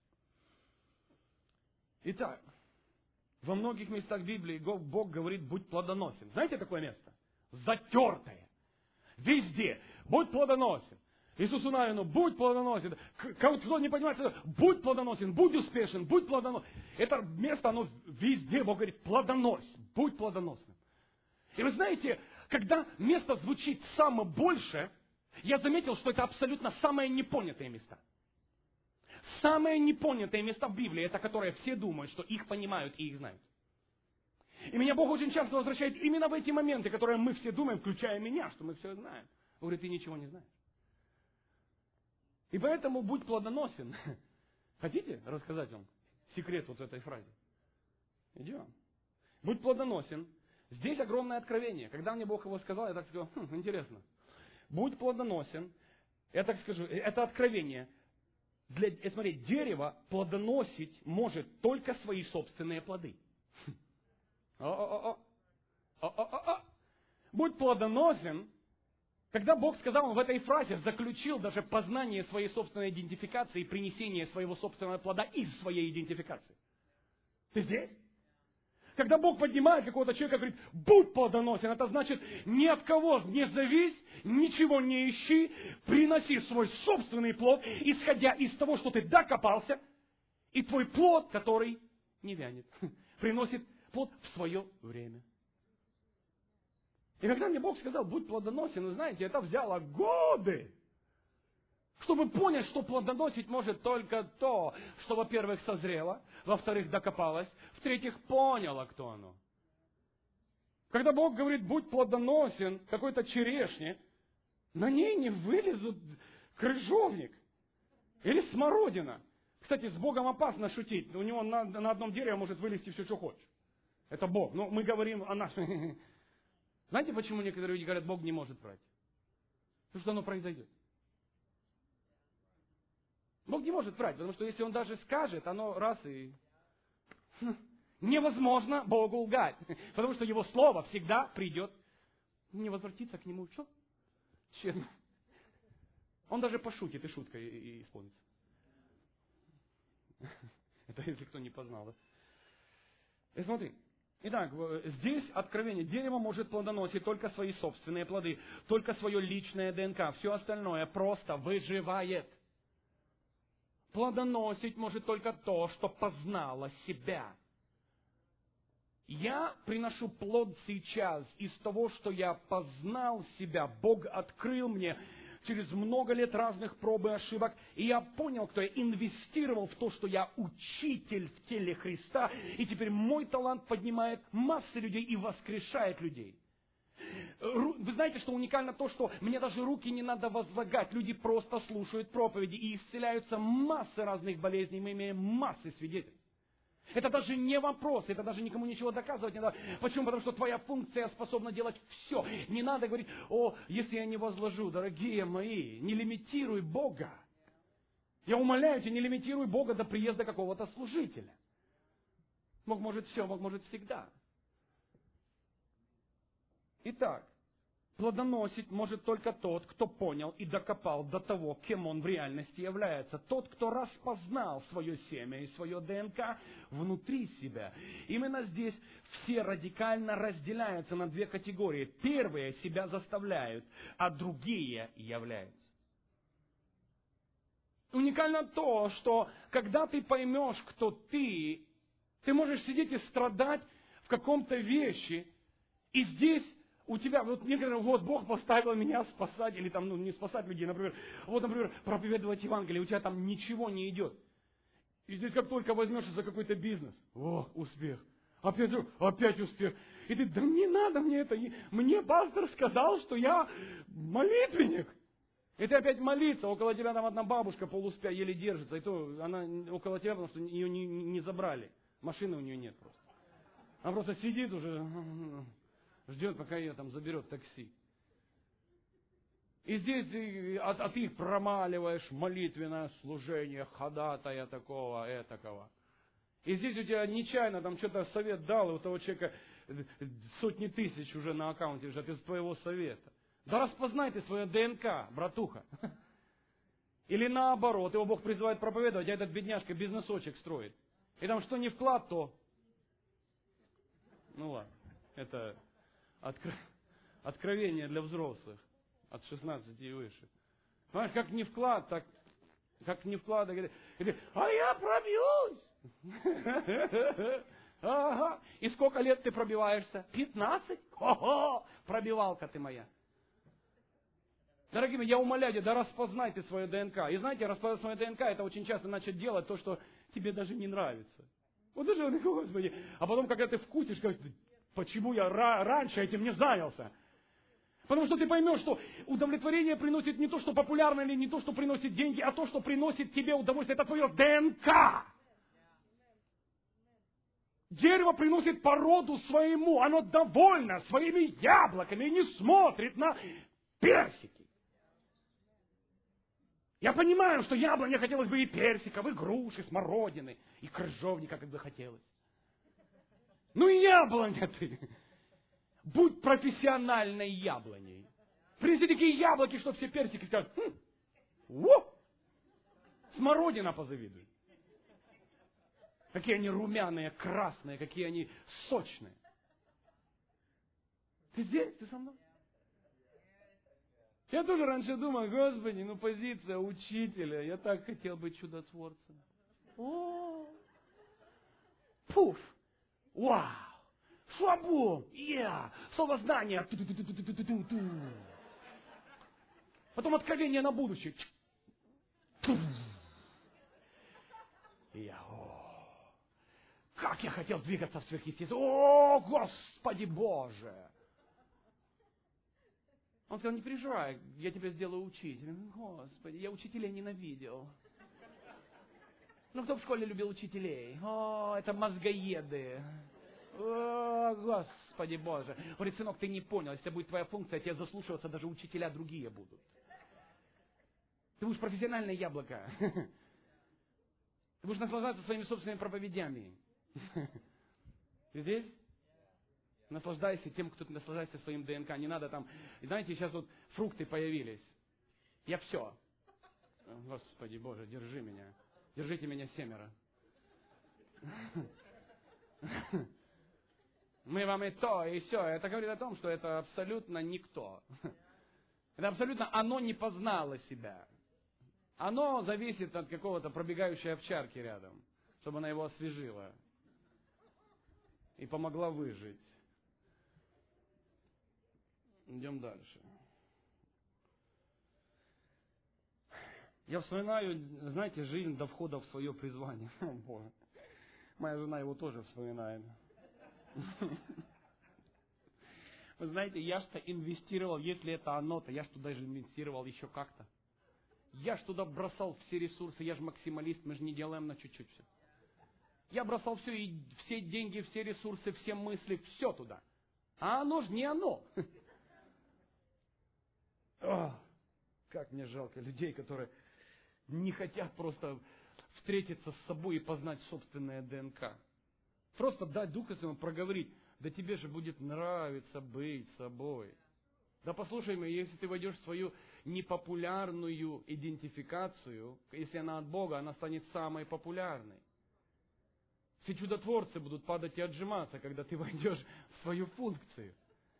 Итак, во многих местах Библии Бог говорит, будь плодоносен. Знаете такое место? Затертое. Везде. Будь плодоносен. Иисусу Навину, будь плодоносен. Кто не понимает, будь плодоносен, будь успешен, будь плодоносен. Это место, оно везде, Бог говорит, плодонось, будь плодоносным. И вы знаете, когда место звучит самое большее, я заметил, что это абсолютно самые непонятые места. Самые непонятые места в Библии, это которые все думают, что их понимают и их знают. И меня Бог очень часто возвращает именно в эти моменты, которые мы все думаем, включая меня, что мы все знаем. Он говорит, ты ничего не знаешь. И поэтому будь плодоносен. Хотите рассказать вам секрет вот этой фразы? Идем. Будь плодоносен. Здесь огромное откровение. Когда мне Бог его сказал, я так сказал, интересно. Будь плодоносен, я так скажу, это откровение. Смотри, дерево плодоносить может только свои собственные плоды. Будь плодоносен. Когда Бог сказал, Он в этой фразе заключил даже познание своей собственной идентификации и принесение своего собственного плода из своей идентификации. Ты здесь? Когда Бог поднимает какого-то человека и говорит, будь плодоносен, это значит, ни от кого не завись, ничего не ищи, приноси свой собственный плод, исходя из того, что ты докопался, и твой плод, который не вянет, приносит плод в свое время. И когда мне Бог сказал, будь плодоносен, вы знаете, это взяло годы, чтобы понять, что плодоносить может только то, что, во-первых, созрело, во-вторых, докопалось, в-третьих, поняло, кто оно. Когда Бог говорит, будь плодоносен какой-то черешне, на ней не вылезут крыжовник или смородина. Кстати, с Богом опасно шутить. У него на одном дереве может вылезти все, что хочешь. Это Бог. Но мы говорим о нашем... Знаете, почему некоторые люди говорят, Бог не может врать? Потому что оно произойдет. Бог не может врать, потому что если Он даже скажет, оно раз и... Невозможно Богу лгать, потому что Его Слово всегда придет Не возвратиться к нему, что? Тщетно. Он даже пошутит, и шутка и исполнится. Это если кто не познал, да? И смотри. Итак, здесь откровение. Дерево может плодоносить только свои собственные плоды, только свое личное ДНК. Все остальное просто выживает. Плодоносить может только то, что познало себя. Я приношу плод сейчас из того, что я познал себя. Бог открыл мне через много лет разных проб и ошибок. И я понял, кто я инвестировал в то, что я учитель в теле Христа. И теперь мой талант поднимает массы людей и воскрешает людей. Вы знаете, что уникально то, что мне даже руки не надо возлагать. Люди просто слушают проповеди и исцеляются массы разных болезней. Мы имеем массы свидетельств. Это даже не вопрос, это даже никому ничего доказывать не надо. Почему? Потому что твоя функция способна делать все. Не надо говорить, если я не возложу, дорогие мои, не лимитируй Бога. Я умоляю тебя, не лимитируй Бога до приезда какого-то служителя. Бог может все, Бог может всегда. Итак, плодоносить может только тот, кто понял и докопал до того, кем он в реальности является. Тот, кто распознал свое семя и свое ДНК внутри себя. Именно здесь все радикально разделяются на две категории. Первые себя заставляют, а другие являются. Уникально то, что когда ты поймешь, кто ты можешь сидеть и страдать в каком-то вещи, и здесь у тебя, вот некоторые, Бог поставил меня спасать, или там, не спасать людей, например, проповедовать Евангелие, у тебя там ничего не идет. И здесь как только возьмешься за какой-то бизнес, успех, опять успех. И ты, да не надо мне это, мне пастор сказал, что я молитвенник. И ты опять молиться, около тебя там одна бабушка полуспя еле держится, и то она около тебя, потому что ее не забрали, машины у нее нет просто. Она просто сидит уже... Ждет, пока ее там заберет такси. И здесь ты их промаливаешь, молитвенное служение, ходатая такого, этакого. И здесь у тебя нечаянно там что-то совет дал, и у того человека сотни тысяч уже на аккаунте лежат из твоего совета. Да распознай ты свое ДНК, братуха. Или наоборот, его Бог призывает проповедовать, а этот бедняжка бизнесочек строит. И там что не вклад, то... Ну ладно, это... Откровение для взрослых от 16 и выше. Понимаешь, как не вклад, так как не вклад, говорит, а я пробьюсь. Ага. И сколько лет ты пробиваешься? 15? Ого, пробивалка ты моя. Дорогие мои, я умоляю тебя, да распознай ты свое ДНК. И знаете, распознать свое ДНК, это очень часто начать делать то, что тебе даже не нравится. Вот даже, Господи. А потом, когда ты вкусишь, как почему я раньше этим не занялся? Потому что ты поймешь, что удовлетворение приносит не то, что популярно, или не то, что приносит деньги, а то, что приносит тебе удовольствие. Это твое ДНК. Дерево приносит породу своему. Оно довольно своими яблоками и не смотрит на персики. Я понимаю, что яблоне хотелось бы и персиков, и груши, смородины, и крыжовника, как бы хотелось. Ну и яблоня ты. Будь профессиональной яблоней. Принеси такие яблоки, что все персики скажут, смородина позавидуй. Какие они румяные, красные, какие они сочные. Ты здесь, ты со мной? Я тоже раньше думал, Господи, позиция учителя. Я так хотел быть чудотворцем. Пуф! Вау! Швабум! Слово знания! Потом откровение на будущее. Как я хотел двигаться в сверхъестественном. О, Господи Боже! Он сказал, не переживай, я тебя сделаю учителем. Господи, я учителей ненавидел. Кто в школе любил учителей? Это мозгоеды. О, Господи Боже. Говорит, сынок, ты не понял, если это будет твоя функция, тебе заслушиваться даже учителя другие будут. Ты будешь профессиональное яблоко. Ты будешь наслаждаться своими собственными проповедями. Ты здесь? Наслаждайся тем, кто ты наслаждайся своим ДНК. Не надо там... И знаете, сейчас вот фрукты появились. Я все. Господи Боже, держи меня. Держите меня 7. Мы вам и то, и все. Это говорит о том, что это абсолютно никто. Это абсолютно оно не познало себя. Оно зависит от какого-то пробегающей овчарки рядом, чтобы она его освежила и помогла выжить. Идем дальше. Я вспоминаю, знаете, жизнь до входа в свое призвание. О, Боже. Моя жена его тоже вспоминает. Вы знаете, я что инвестировал, если это оно, то я ж туда же инвестировал еще как-то. Я ж туда бросал все ресурсы, я же максималист, мы же не делаем на чуть-чуть все. Я бросал все, и все деньги, все ресурсы, все мысли, все туда. А оно же не оно. О, как мне жалко людей, которые не хотят просто встретиться с собой и познать собственное ДНК. Просто дать Духа Своему проговорить, да тебе же будет нравиться быть собой. Да послушай меня, если ты войдешь в свою непопулярную идентификацию, если она от Бога, она станет самой популярной. Все чудотворцы будут падать и отжиматься, когда ты войдешь в свою функцию.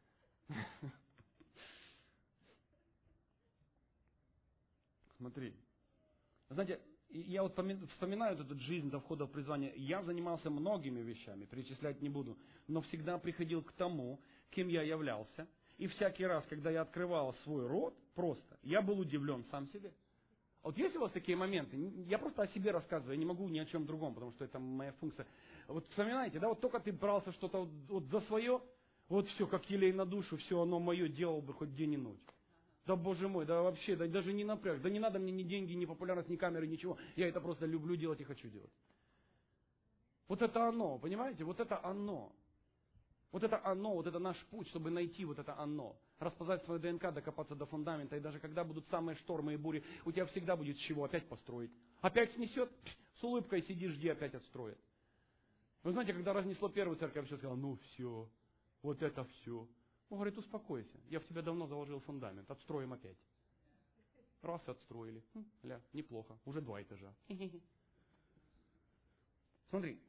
Смотри. Знаете, я вот вспоминаю эту жизнь до входа в призвание. Я занимался многими вещами, перечислять не буду, но всегда приходил к тому, кем я являлся. И всякий раз, когда я открывал свой рот, просто, я был удивлен сам себе. Вот есть у вас такие моменты? Я просто о себе рассказываю, я не могу ни о чем другом, потому что это моя функция. Вот вспоминайте, да, вот только ты брался что-то вот за свое, вот все, как елей на душу, все оно мое делал бы хоть день и ночь. Да, Боже мой, да вообще, да даже не напряг, да не надо мне ни деньги, ни популярность, ни камеры, ничего. Я это просто люблю делать и хочу делать. Вот это оно, понимаете? Вот это оно. Вот это оно, вот это наш путь, чтобы найти вот это оно. Распознать свою ДНК, докопаться до фундамента. И даже когда будут самые штормы и бури, у тебя всегда будет с чего опять построить. Опять снесет, с улыбкой сиди, жди, опять отстроит. Вы знаете, когда разнесло первую церковь, все сказал, ну все, вот это все. Он говорит, успокойся, я в тебя давно заложил фундамент, отстроим опять. Раз отстроили, ля, неплохо, уже 2 этажа. Смотри.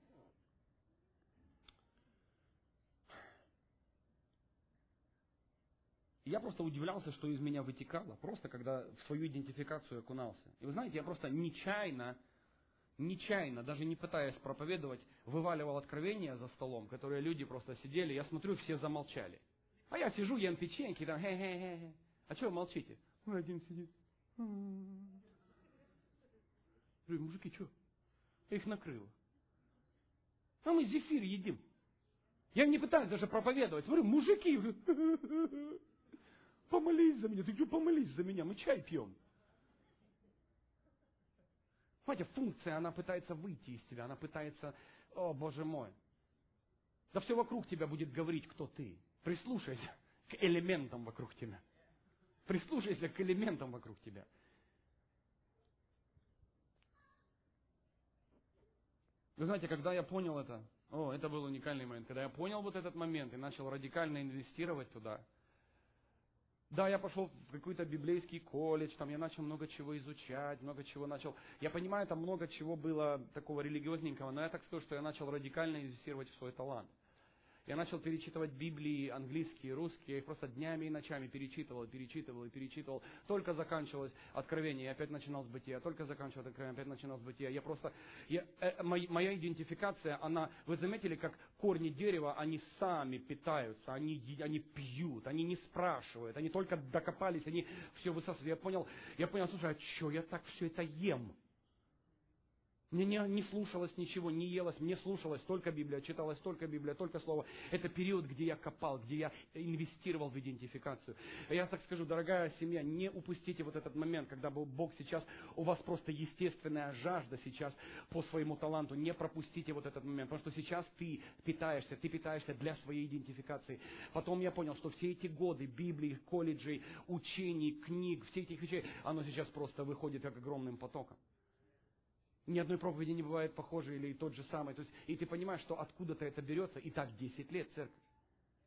Я просто удивлялся, что из меня вытекало, просто когда в свою идентификацию окунался. И вы знаете, я просто нечаянно, даже не пытаясь проповедовать, вываливал откровения за столом, которые люди просто сидели, я смотрю, все замолчали. А я сижу, ем печеньки, там, хе-хе-хе. А что вы молчите? Один сидит. Говорю, мужики, что? Я их накрыл. А мы зефир едим. Я не пытаюсь даже проповедовать. Смотрю, мужики, помолись за меня. Ты что, помолись за меня? Мы чай пьем. Понимаете, функция, она пытается выйти из тебя. Она пытается, о, Боже мой. Да все вокруг тебя будет говорить, кто ты. Прислушайся к элементам вокруг тебя. Прислушайся к элементам вокруг тебя. Вы знаете, когда я понял это, это был уникальный момент, когда я понял вот этот момент и начал радикально инвестировать туда. Да, я пошел в какой-то библейский колледж, там я начал много чего изучать, много чего начал. Я понимаю, там много чего было такого религиозненького, но я так скажу, что я начал радикально инвестировать в свой талант. Я начал перечитывать Библии, английские, русские, я их просто днями и ночами перечитывал. Только заканчивалось откровение, я опять начинал с бытия, только заканчивалось откровение, опять начинал с бытия. Моя идентификация, вы заметили, как корни дерева, они сами питаются, они пьют, они не спрашивают, они только докопались, они все высасывают. Я понял, слушай, а что я так все это ем? Мне не слушалось ничего, не елось, мне слушалась только Библия, читалась только Библия, только Слово. Это период, где я копал, где я инвестировал в идентификацию. Я так скажу, дорогая семья, не упустите вот этот момент, когда Бог сейчас, у вас просто естественная жажда сейчас по своему таланту. Не пропустите вот этот момент, потому что сейчас ты питаешься для своей идентификации. Потом я понял, что все эти годы Библии, колледжей, учений, книг, всех этих вещей, оно сейчас просто выходит как огромным потоком. Ни одной проповеди не бывает похожей или тот же самый. То есть, и ты понимаешь, что откуда-то это берется, и так 10 лет церковь.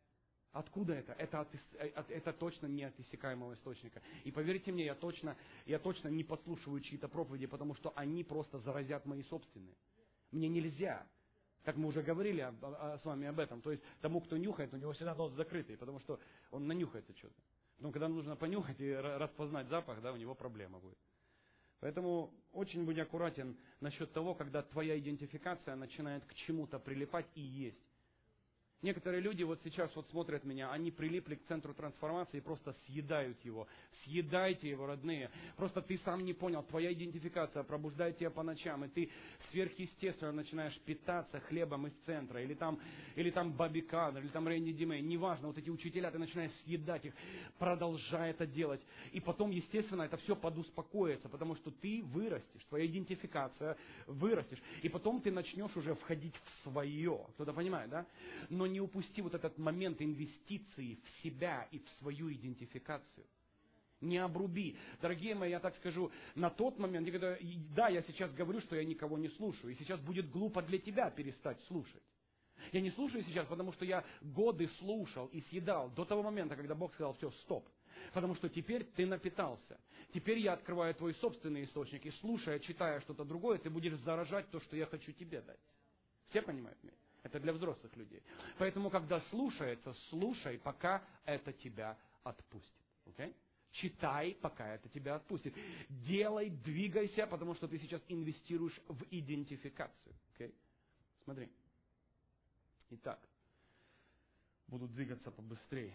Откуда это? Это точно не от иссякаемого источника. И поверьте мне, я точно не подслушиваю чьи-то проповеди, потому что они просто заразят мои собственные. Мне нельзя. Как мы уже говорили с вами об этом. То есть тому, кто нюхает, у него всегда нос закрытый, потому что он нанюхается что-то. Но когда нужно понюхать и распознать запах, да, у него проблема будет. Поэтому очень будь аккуратен насчет того, когда твоя идентификация начинает к чему-то прилипать и есть. Некоторые люди вот сейчас вот смотрят меня, они прилипли к центру трансформации и просто съедают его. Съедайте его, родные. Просто ты сам не понял, твоя идентификация пробуждает тебя по ночам, и ты сверхъестественно начинаешь питаться хлебом из центра, или там Бобби Кадр, или там Рэнди Димей, неважно, вот эти учителя, ты начинаешь съедать их, продолжай это делать. И потом, естественно, это все подуспокоится, потому что ты вырастешь, твоя идентификация вырастешь, и потом ты начнешь уже входить в свое. Кто-то понимает, да? Но не упусти вот этот момент инвестиции в себя и в свою идентификацию. Не обруби. Дорогие мои, я так скажу, на тот момент, да, я сейчас говорю, что я никого не слушаю, и сейчас будет глупо для тебя перестать слушать. Я не слушаю сейчас, потому что я годы слушал и съедал до того момента, когда Бог сказал, все, стоп. Потому что теперь ты напитался. Теперь я открываю твой собственный источник, и слушая, читая что-то другое, ты будешь заражать то, что я хочу тебе дать. Все понимают меня? Это для взрослых людей. Поэтому, когда слушается, слушай, пока это тебя отпустит. Okay? Читай, пока это тебя отпустит. Делай, двигайся, потому что ты сейчас инвестируешь в идентификацию. Okay? Смотри. Итак, буду двигаться побыстрее.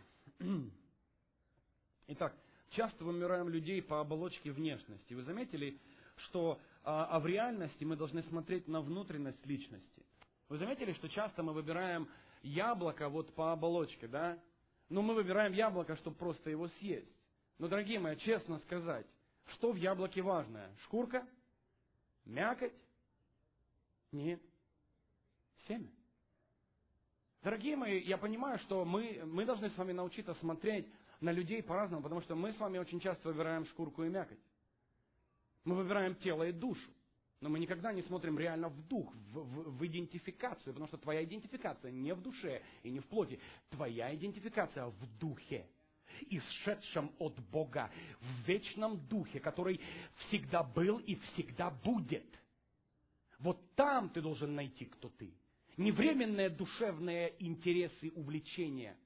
Итак, часто выбираем людей по оболочке внешности. Вы заметили, что в реальности мы должны смотреть на внутренность личности. Вы заметили, что часто мы выбираем яблоко вот по оболочке, да? Но мы выбираем яблоко, чтобы просто его съесть. Но, дорогие мои, честно сказать, что в яблоке важное? Шкурка? Мякоть? Нет. Семя. Дорогие мои, я понимаю, что мы должны с вами научиться смотреть на людей по-разному, потому что мы с вами очень часто выбираем шкурку и мякоть. Мы выбираем тело и душу. Но мы никогда не смотрим реально в дух, в идентификацию, потому что твоя идентификация не в душе и не в плоти. Твоя идентификация в духе, исшедшем от Бога, в вечном духе, который всегда был и всегда будет. Вот там ты должен найти, кто ты. Не временные душевные интересы, увлечения.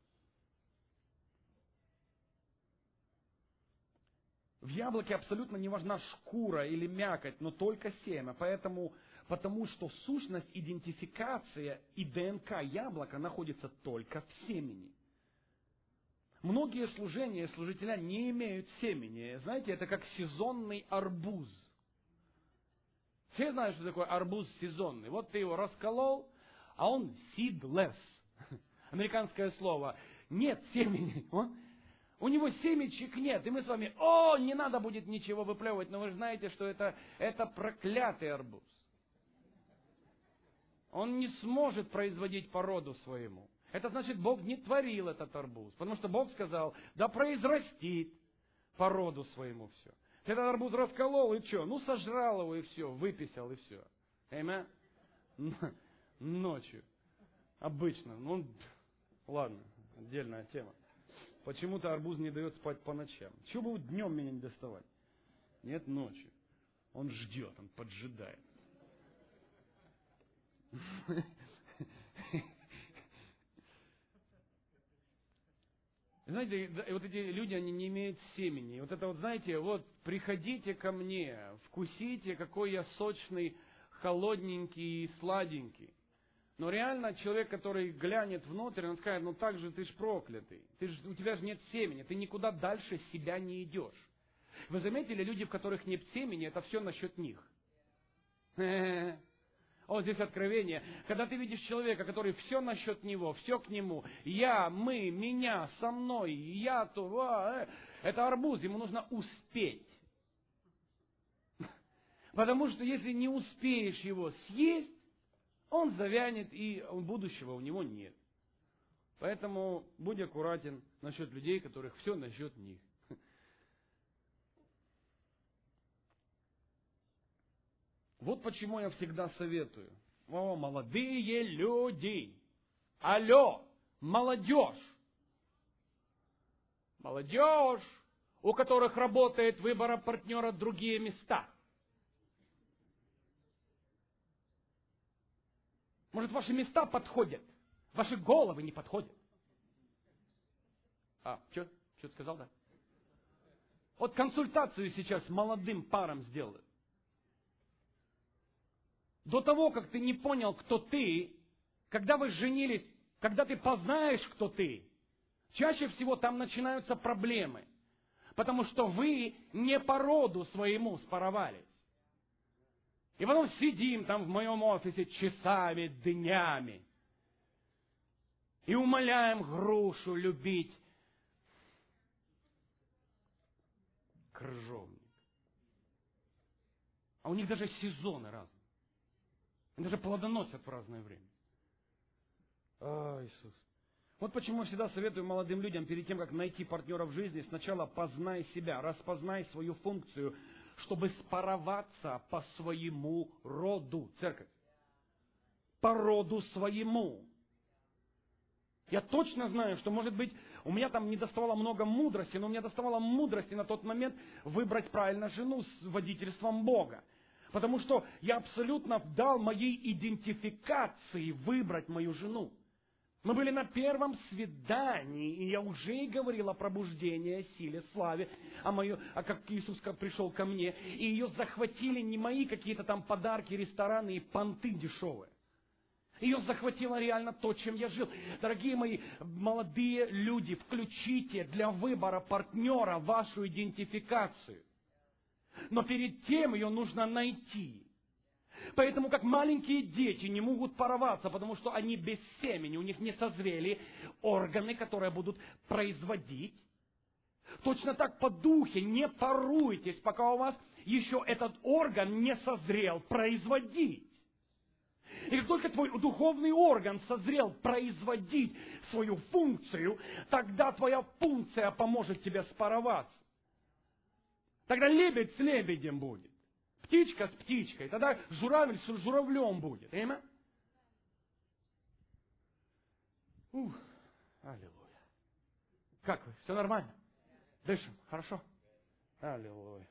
В яблоке абсолютно не важна шкура или мякоть, но только семя. Потому что сущность, идентификация и ДНК яблока находится только в семени. Многие служения, служителя не имеют семени. Знаете, это как сезонный арбуз. Все знают, что такое арбуз сезонный. Вот ты его расколол, а он seedless. Американское слово. Нет семени. У него семечек нет, и мы с вами, не надо будет ничего выплевывать, но вы же знаете, что это проклятый арбуз. Он не сможет производить по роду своему. Это значит, Бог не творил этот арбуз, потому что Бог сказал, да произрастит по роду своему все. Ты этот арбуз расколол, и что? Сожрал его, и все, выписал, и все. Аминь? Ночью. Обычно. Ладно, отдельная тема. Почему-то арбуз не дает спать по ночам. Чего бы днем меня не доставать? Нет, ночью. Он ждет, он поджидает. Знаете, вот эти люди, они не имеют семени. Вот это вот, знаете, вот приходите ко мне, вкусите, какой я сочный, холодненький и сладенький. Но реально человек, который глянет внутрь, он скажет, так же ты ж проклятый. У тебя же нет семени, ты никуда дальше себя не идешь. Вы заметили, люди, в которых нет семени, это все насчет них. Вот здесь откровение. Когда ты видишь человека, который все насчет него, все к нему, я, мы, меня, со мной, я, то, это арбуз, ему нужно успеть. Потому что если не успеешь его съесть, он завянет, и будущего у него нет. Поэтому будь аккуратен насчет людей, которых все насчет них. Вот почему я всегда советую. Молодые люди! Алло! Молодежь! молодежь, у которых работает выбора партнера другие места. Может, ваши места подходят, ваши головы не подходят. Что ты сказал, да? Вот консультацию сейчас молодым парам сделаю. До того, как ты не понял, кто ты, когда вы женились, когда ты познаешь, кто ты, чаще всего там начинаются проблемы. Потому что вы не по роду своему спаровались. И потом сидим там в моем офисе часами, днями. И умоляем грушу любить крыжовник. А у них даже сезоны разные. Они даже плодоносят в разное время. Иисус. Вот почему я всегда советую молодым людям, перед тем, как найти партнера в жизни, сначала познай себя, распознай свою функцию, чтобы спароваться по своему роду. Церковь. По роду своему. Я точно знаю, что, может быть, у меня там не доставало много мудрости, но у меня доставало мудрости на тот момент выбрать правильно жену с водительством Бога. Потому что я абсолютно дал моей идентификации выбрать мою жену. Мы были на первом свидании, и я уже говорил о пробуждении, о силе, славе, как Иисус пришел ко мне. И ее захватили не мои какие-то там подарки, рестораны и понты дешевые. Ее захватило реально то, чем я жил. Дорогие мои молодые люди, включите для выбора партнера вашу идентификацию. Но перед тем ее нужно найти. Поэтому как маленькие дети не могут пароваться, потому что они без семени, у них не созрели органы, которые будут производить. Точно так по духе не паруйтесь, пока у вас еще этот орган не созрел производить. И как только твой духовный орган созрел производить свою функцию, тогда твоя функция поможет тебе спароваться. Тогда лебедь с лебедем будет. Птичка с птичкой. Тогда журавль с журавлем будет. Аминь? Аллилуйя. Как вы? Все нормально? Дышим? Хорошо? Аллилуйя.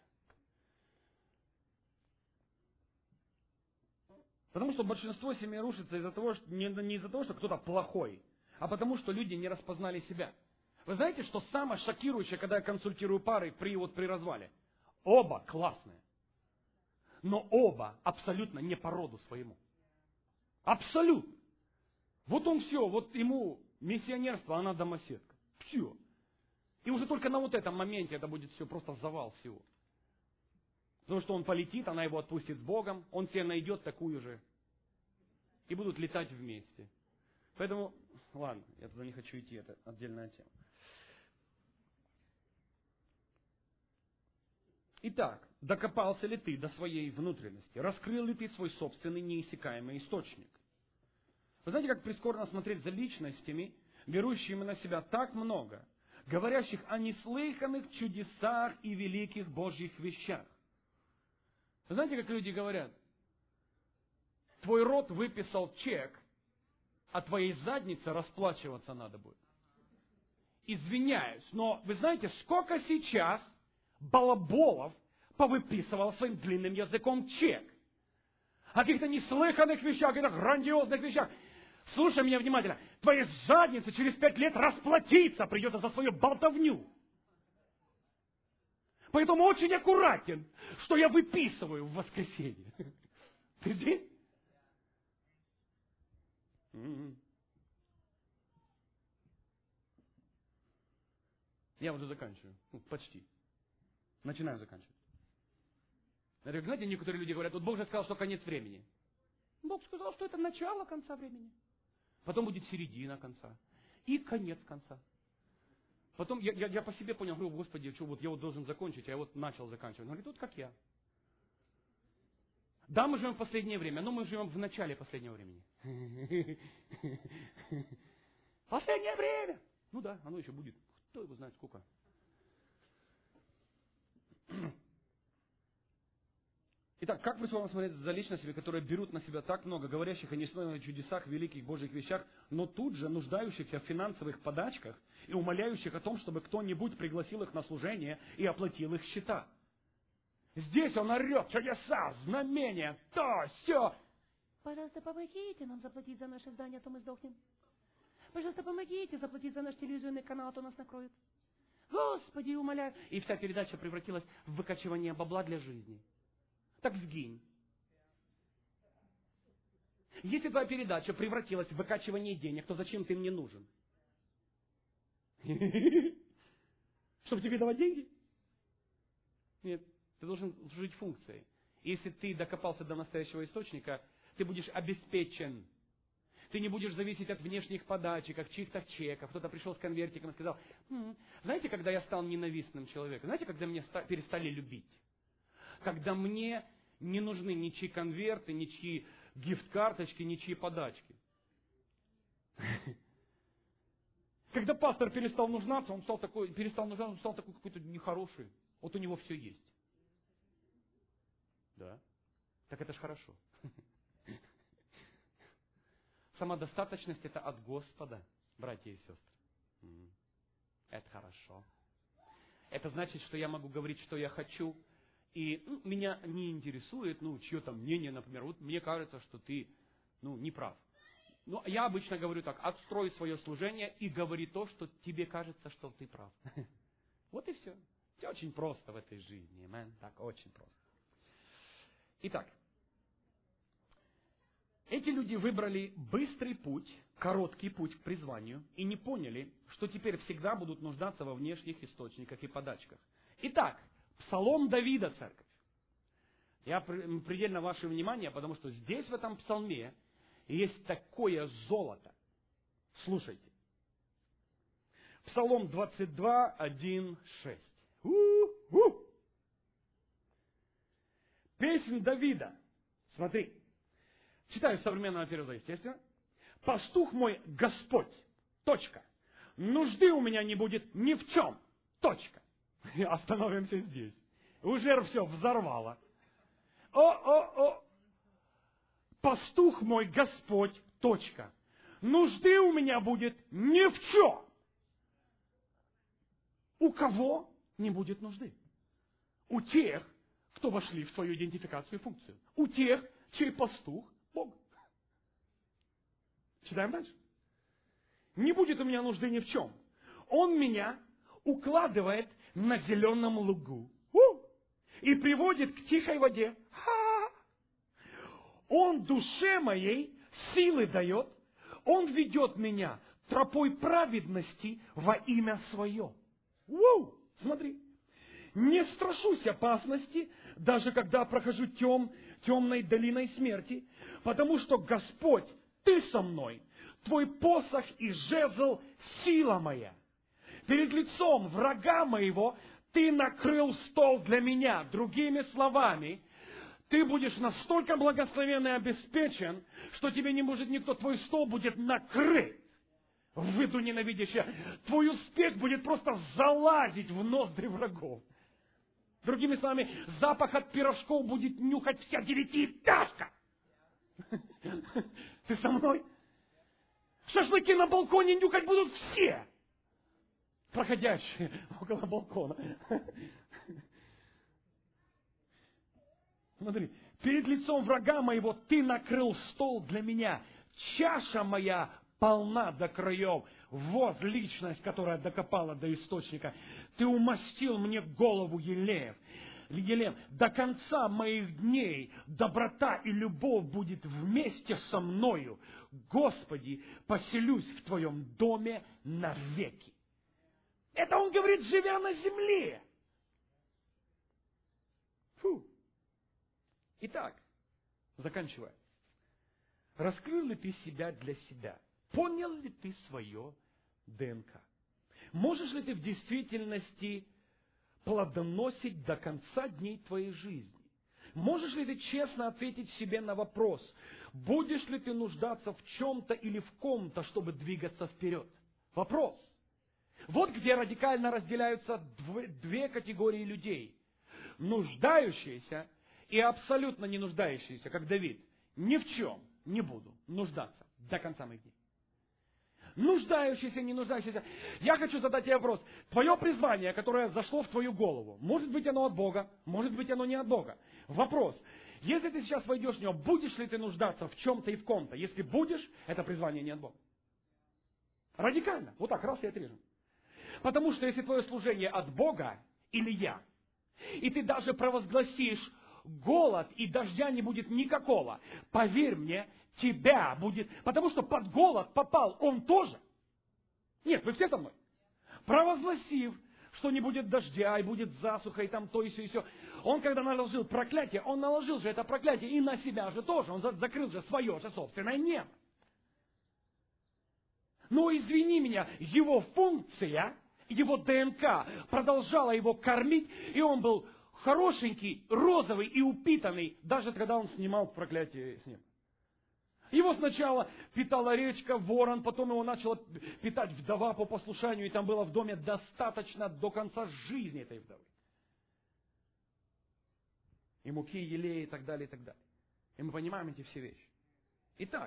Потому что большинство семей рушится из-за того, что, не из-за того, что кто-то плохой, а потому что люди не распознали себя. Вы знаете, что самое шокирующее, когда я консультирую пары при развале? Оба классные. Но оба абсолютно не по роду своему. Абсолютно. Вот он все, вот ему миссионерство, она домоседка. Все. И уже только на вот этом моменте это будет все просто завал всего. Потому что он полетит, она его отпустит с Богом, он себе найдет такую же. И будут летать вместе. Поэтому, ладно, я туда не хочу идти, это отдельная тема. Итак, докопался ли ты до своей внутренности? Раскрыл ли ты свой собственный неиссякаемый источник? Вы знаете, как прискорбно смотреть за личностями, берущими на себя так много, говорящих о неслыханных чудесах и великих Божьих вещах. Вы знаете, как люди говорят? Твой род выписал чек, а твоей заднице расплачиваться надо будет. Извиняюсь, но вы знаете, сколько сейчас балаболов повыписывал своим длинным языком чек? О каких-то неслыханных вещах, о каких-то грандиозных вещах. Слушай меня внимательно. Твоей заднице через 5 лет расплатиться придется за свою болтовню. Поэтому очень аккуратен, что я выписываю в воскресенье. Ты здесь? Я уже заканчиваю. Почти. Начинаю заканчивать. Знаете, некоторые люди говорят, вот Бог же сказал, что конец времени. Бог сказал, что это начало конца времени. Потом будет середина конца. И конец конца. Потом я по себе понял, говорю, Господи, что вот я вот должен закончить, а я вот начал заканчивать. Он говорит, вот как я. Да, мы живем в последнее время, но мы живем в начале последнего времени. Последнее время! Ну да, оно еще будет. Кто его знает сколько. Итак, как вы сможете смотреть за личностями, которые берут на себя так много, говорящих о несловных чудесах, великих Божьих вещах, но тут же нуждающихся в финансовых подачках и умоляющих о том, чтобы кто-нибудь пригласил их на служение и оплатил их счета? Здесь он орет: чудеса, знамения, то, сё. Пожалуйста, помогите нам заплатить за наше здание, а то мы сдохнем. Пожалуйста, помогите заплатить за наш телевизионный канал, а то нас накроют. Господи, умоляю. И вся передача превратилась в выкачивание бабла для жизни. Так сгинь. Если твоя передача превратилась в выкачивание денег, то зачем ты мне нужен? Чтобы тебе давать деньги? Нет, ты должен служить функцией. Если ты докопался до настоящего источника, ты будешь обеспечен. Ты не будешь зависеть от внешних подачек, от чьих-то чеков. Кто-то пришел с конвертиком и сказал: знаете, когда я стал ненавистным человеком? Знаете, когда меня перестали любить? Когда мне не нужны ничьи конверты, ничьи гифт-карточки, ничьи подачки. Когда пастор перестал нуждаться, он стал такой какой-то нехороший. Вот у него все есть. Да? Так это ж хорошо. Самодостаточность — это от Господа, братья и сестры. Это хорошо. Это значит, что я могу говорить, что я хочу, и меня не интересует, чье-то мнение, например. Вот мне кажется, что ты, не прав. Но я обычно говорю так: отстрой свое служение и говори то, что тебе кажется, что ты прав. Вот и все. Все очень просто в этой жизни. Так, очень просто. Итак, эти люди выбрали быстрый путь, короткий путь к призванию и не поняли, что теперь всегда будут нуждаться во внешних источниках и подачках. Итак, Псалом Давида, церковь. Я предельно ваше внимание, потому что здесь, в этом псалме, есть такое золото. Слушайте. Псалом 22, 1, 6. Песнь Давида. Смотри. Читаю современного перевода, естественно. Пастух мой Господь. Точка. Нужды у меня не будет ни в чем. Точка. Остановимся здесь. Уже все взорвало. Пастух мой Господь. Точка. Нужды у меня будет ни в чем. У кого не будет нужды? У тех, кто вошли в свою идентификацию и функцию. У тех, чей пастух Бог. Читаем дальше. Не будет у меня нужды ни в чем. Он меня укладывает на зеленом лугу. И приводит к тихой воде. Он душе моей силы дает. Он ведет меня тропой праведности во имя свое. Смотри. Не страшусь опасности, даже когда прохожу темной долиной смерти, потому что Господь, Ты со мной, Твой посох и жезл — сила моя. Перед лицом врага моего Ты накрыл стол для меня. Другими словами, ты будешь настолько благословен и обеспечен, что тебе не может никто, твой стол будет накрыт. Выйду ненавидящая. Твой успех будет просто залазить в ноздри врагов. Другими словами, запах от пирожков будет нюхать вся девятиэтажка. Ты со мной? Шашлыки на балконе нюхать будут все, проходящие около балкона. Смотри, перед лицом врага моего Ты накрыл стол для меня. Чаша моя полна до краев. Вот личность, которая докопала до источника. Ты умастил мне голову елеем. До конца моих дней доброта и любовь будет вместе со мною. Господи, поселюсь в Твоем доме навеки. Это он говорит, живя на земле. Итак, заканчивая. Раскрыл ли ты себя для себя? Понял ли ты свое ДНК? Можешь ли ты в действительности плодоносить до конца дней твоей жизни? Можешь ли ты честно ответить себе на вопрос, будешь ли ты нуждаться в чем-то или в ком-то, чтобы двигаться вперед? Вопрос. Вот где радикально разделяются две категории людей. Нуждающиеся и абсолютно не нуждающийся, как Давид, ни в чем не буду нуждаться до конца моих дней. Нуждающийся, не нуждающийся. Я хочу задать тебе вопрос. Твое призвание, которое зашло в твою голову, может быть оно от Бога, может быть оно не от Бога. Вопрос. Если ты сейчас войдешь в него, будешь ли ты нуждаться в чем-то и в ком-то? Если будешь, это призвание не от Бога. Радикально. Вот так, раз и отрежем. Потому что если твое служение от Бога или я, и ты даже провозгласишь голод, и дождя не будет никакого, поверь мне, тебя будет, потому что под голод попал он тоже. Нет, вы все со мной? Провозгласив, что не будет дождя, и будет засуха, и там то, и все. Он, когда наложил проклятие, он наложил же это проклятие и на себя же тоже. Он закрыл же свое же собственное небо. Но извини меня, его функция, его ДНК продолжала его кормить, и он был хорошенький, розовый и упитанный, даже когда он снимал проклятие с неба. Его сначала питала речка, ворон, потом его начала питать вдова по послушанию, и там было в доме достаточно до конца жизни этой вдовы. И муки, и елея, и так далее, и так далее. И мы понимаем эти все вещи. Итак,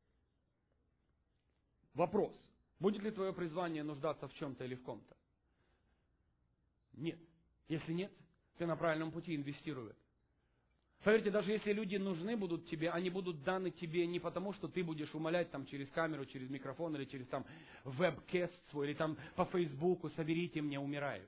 вопрос. Будет ли твое призвание нуждаться в чем-то или в ком-то? Нет. Если нет, ты на правильном пути, инвестируй в это. Поверьте, даже если люди нужны будут тебе, они будут даны тебе не потому, что ты будешь умолять там через камеру, через микрофон, или через там веб-кест свой, или там по Фейсбуку, соберите мне, умираю.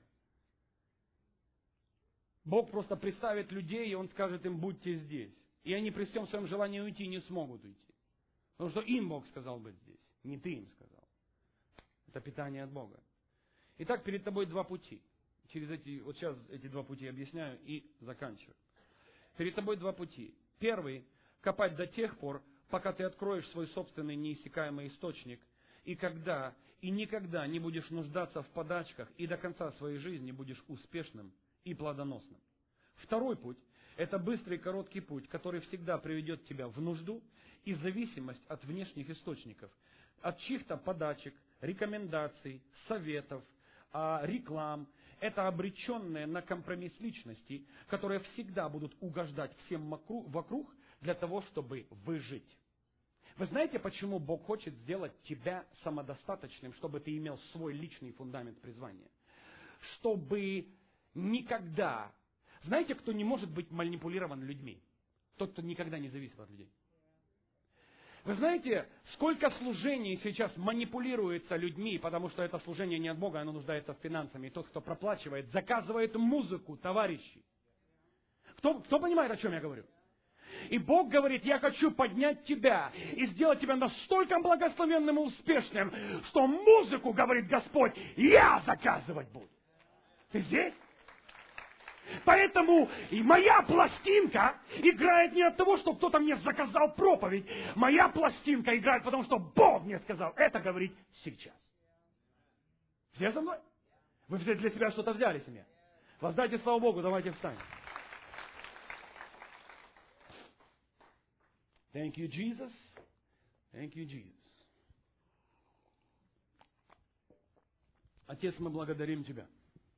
Бог просто представит людей, и Он скажет им, будьте здесь. И они при всем своем желании уйти не смогут уйти. Потому что им Бог сказал быть здесь, не ты им сказал. Это питание от Бога. Итак, перед тобой два пути. Вот сейчас эти два пути объясняю и заканчиваю. Перед тобой два пути. Первый – копать до тех пор, пока ты откроешь свой собственный неиссякаемый источник, и когда и никогда не будешь нуждаться в подачках, и до конца своей жизни будешь успешным и плодоносным. Второй путь – это быстрый короткий путь, который всегда приведет тебя в нужду и зависимость от внешних источников, от чьих-то подачек, рекомендаций, советов, реклам. Это обреченные на компромисс личности, которые всегда будут угождать всем вокруг для того, чтобы выжить. Вы знаете, почему Бог хочет сделать тебя самодостаточным, чтобы ты имел свой личный фундамент призвания? Чтобы никогда... Знаете, кто не может быть манипулирован людьми? Тот, кто никогда не зависит от людей. Вы знаете, сколько служений сейчас манипулируется людьми, потому что это служение не от Бога, оно нуждается в финансах. И тот, кто проплачивает, заказывает музыку, товарищи. Кто понимает, о чем я говорю? И Бог говорит, я хочу поднять тебя и сделать тебя настолько благословенным и успешным, что музыку, говорит Господь, я заказывать буду. Ты здесь? Поэтому и моя пластинка играет не от того, что кто-то мне заказал проповедь. Моя пластинка играет, потому что Бог мне сказал это говорить сейчас. Все со мной? Вы все для себя что-то взяли себе? Воздайте славу Богу, давайте встанем. Thank you, Jesus. Thank you, Jesus. Отец, мы благодарим Тебя.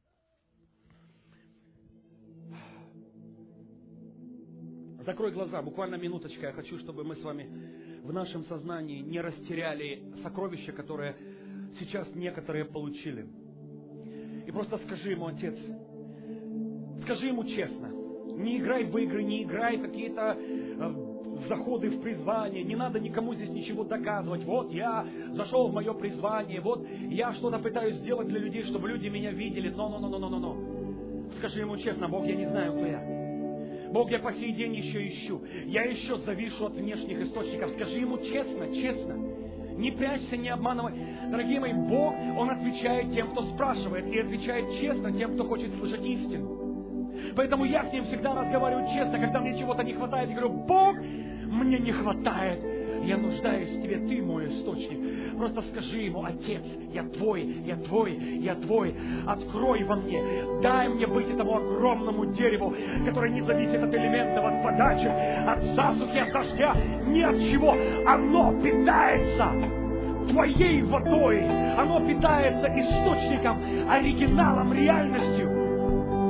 Закрой глаза, буквально минуточка. Я хочу, чтобы мы с вами в нашем сознании не растеряли сокровища, которые сейчас некоторые получили. И просто скажи ему, Отец, скажи ему честно. Не играй в игры, не играй в какие-то заходы в призвание. Не надо никому здесь ничего доказывать. Вот я зашел в мое призвание, вот я что-то пытаюсь сделать для людей, чтобы люди меня видели. Но. Скажи ему честно, Бог, я не знаю, кто я. Бог, я по сей день еще ищу. Я еще завишу от внешних источников. Скажи ему честно, честно. Не прячься, не обманывай. Дорогие мои, Бог, Он отвечает тем, кто спрашивает. И отвечает честно тем, кто хочет слышать истину. Поэтому я с Ним всегда разговариваю честно, когда мне чего-то не хватает. И говорю, Бог, мне не хватает. Я нуждаюсь в Тебе, Ты мой источник. Просто скажи Ему, Отец, я Твой, я Твой, я Твой. Открой во мне, дай мне быть этому огромному дереву, которое не зависит от элементов, от подачек, от засухи, от дождя, ни от чего. Оно питается Твоей водой, оно питается источником, оригиналом, реальностью.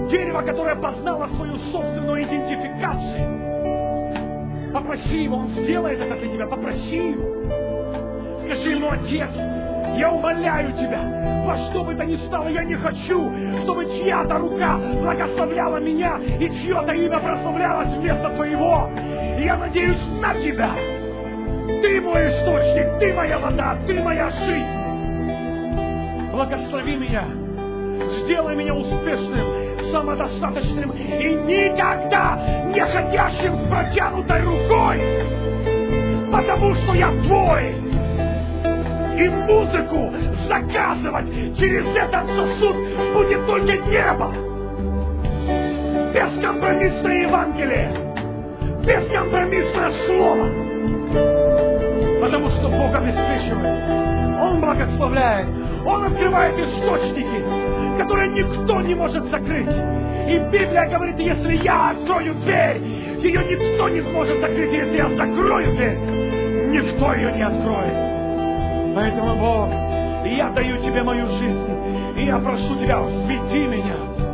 Дерево, которое познало свою собственную идентификацию. Попроси Его, Он сделает это для тебя. Попроси Его. Скажи Ему: Отец, я умоляю Тебя, во что бы то ни стало, я не хочу, чтобы чья-то рука благословляла меня и чье-то имя прославлялось вместо Твоего. И я надеюсь на Тебя. Ты мой источник, Ты моя вода, Ты моя жизнь. Благослови меня, сделай меня успешным, самодостаточным и никогда не ходящим с протянутой рукой, потому что я Твой. И музыку заказывать через этот сосуд будет только небо. Бескомпромиссное Евангелие, бескомпромиссное Слово. Потому что Бог обеспечивает, Он благословляет, Он открывает источники, которые никто не может закрыть. И Библия говорит: если я открою дверь, ее никто не сможет закрыть. И если я закрою дверь, никто ее не откроет. Поэтому, Бог, я даю Тебе мою жизнь, и я прошу Тебя: введи меня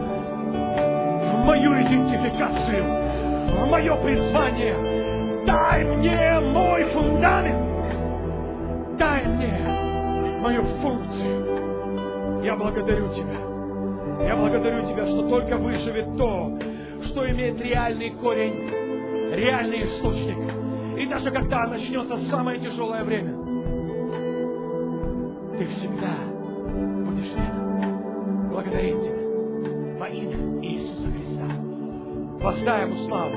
в мою идентификацию, в мое призвание. Дай мне мой фундамент, дай мне мою функцию. Я благодарю Тебя. Я благодарю Тебя, что только выживет то, что имеет реальный корень, реальный источник. И даже когда начнется самое тяжелое время, Ты всегда будешь рядом. Благодарим Тебя во имя Иисуса Христа. Воздай Ему славу.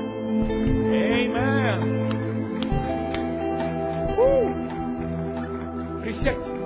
Аминь. Присядьте.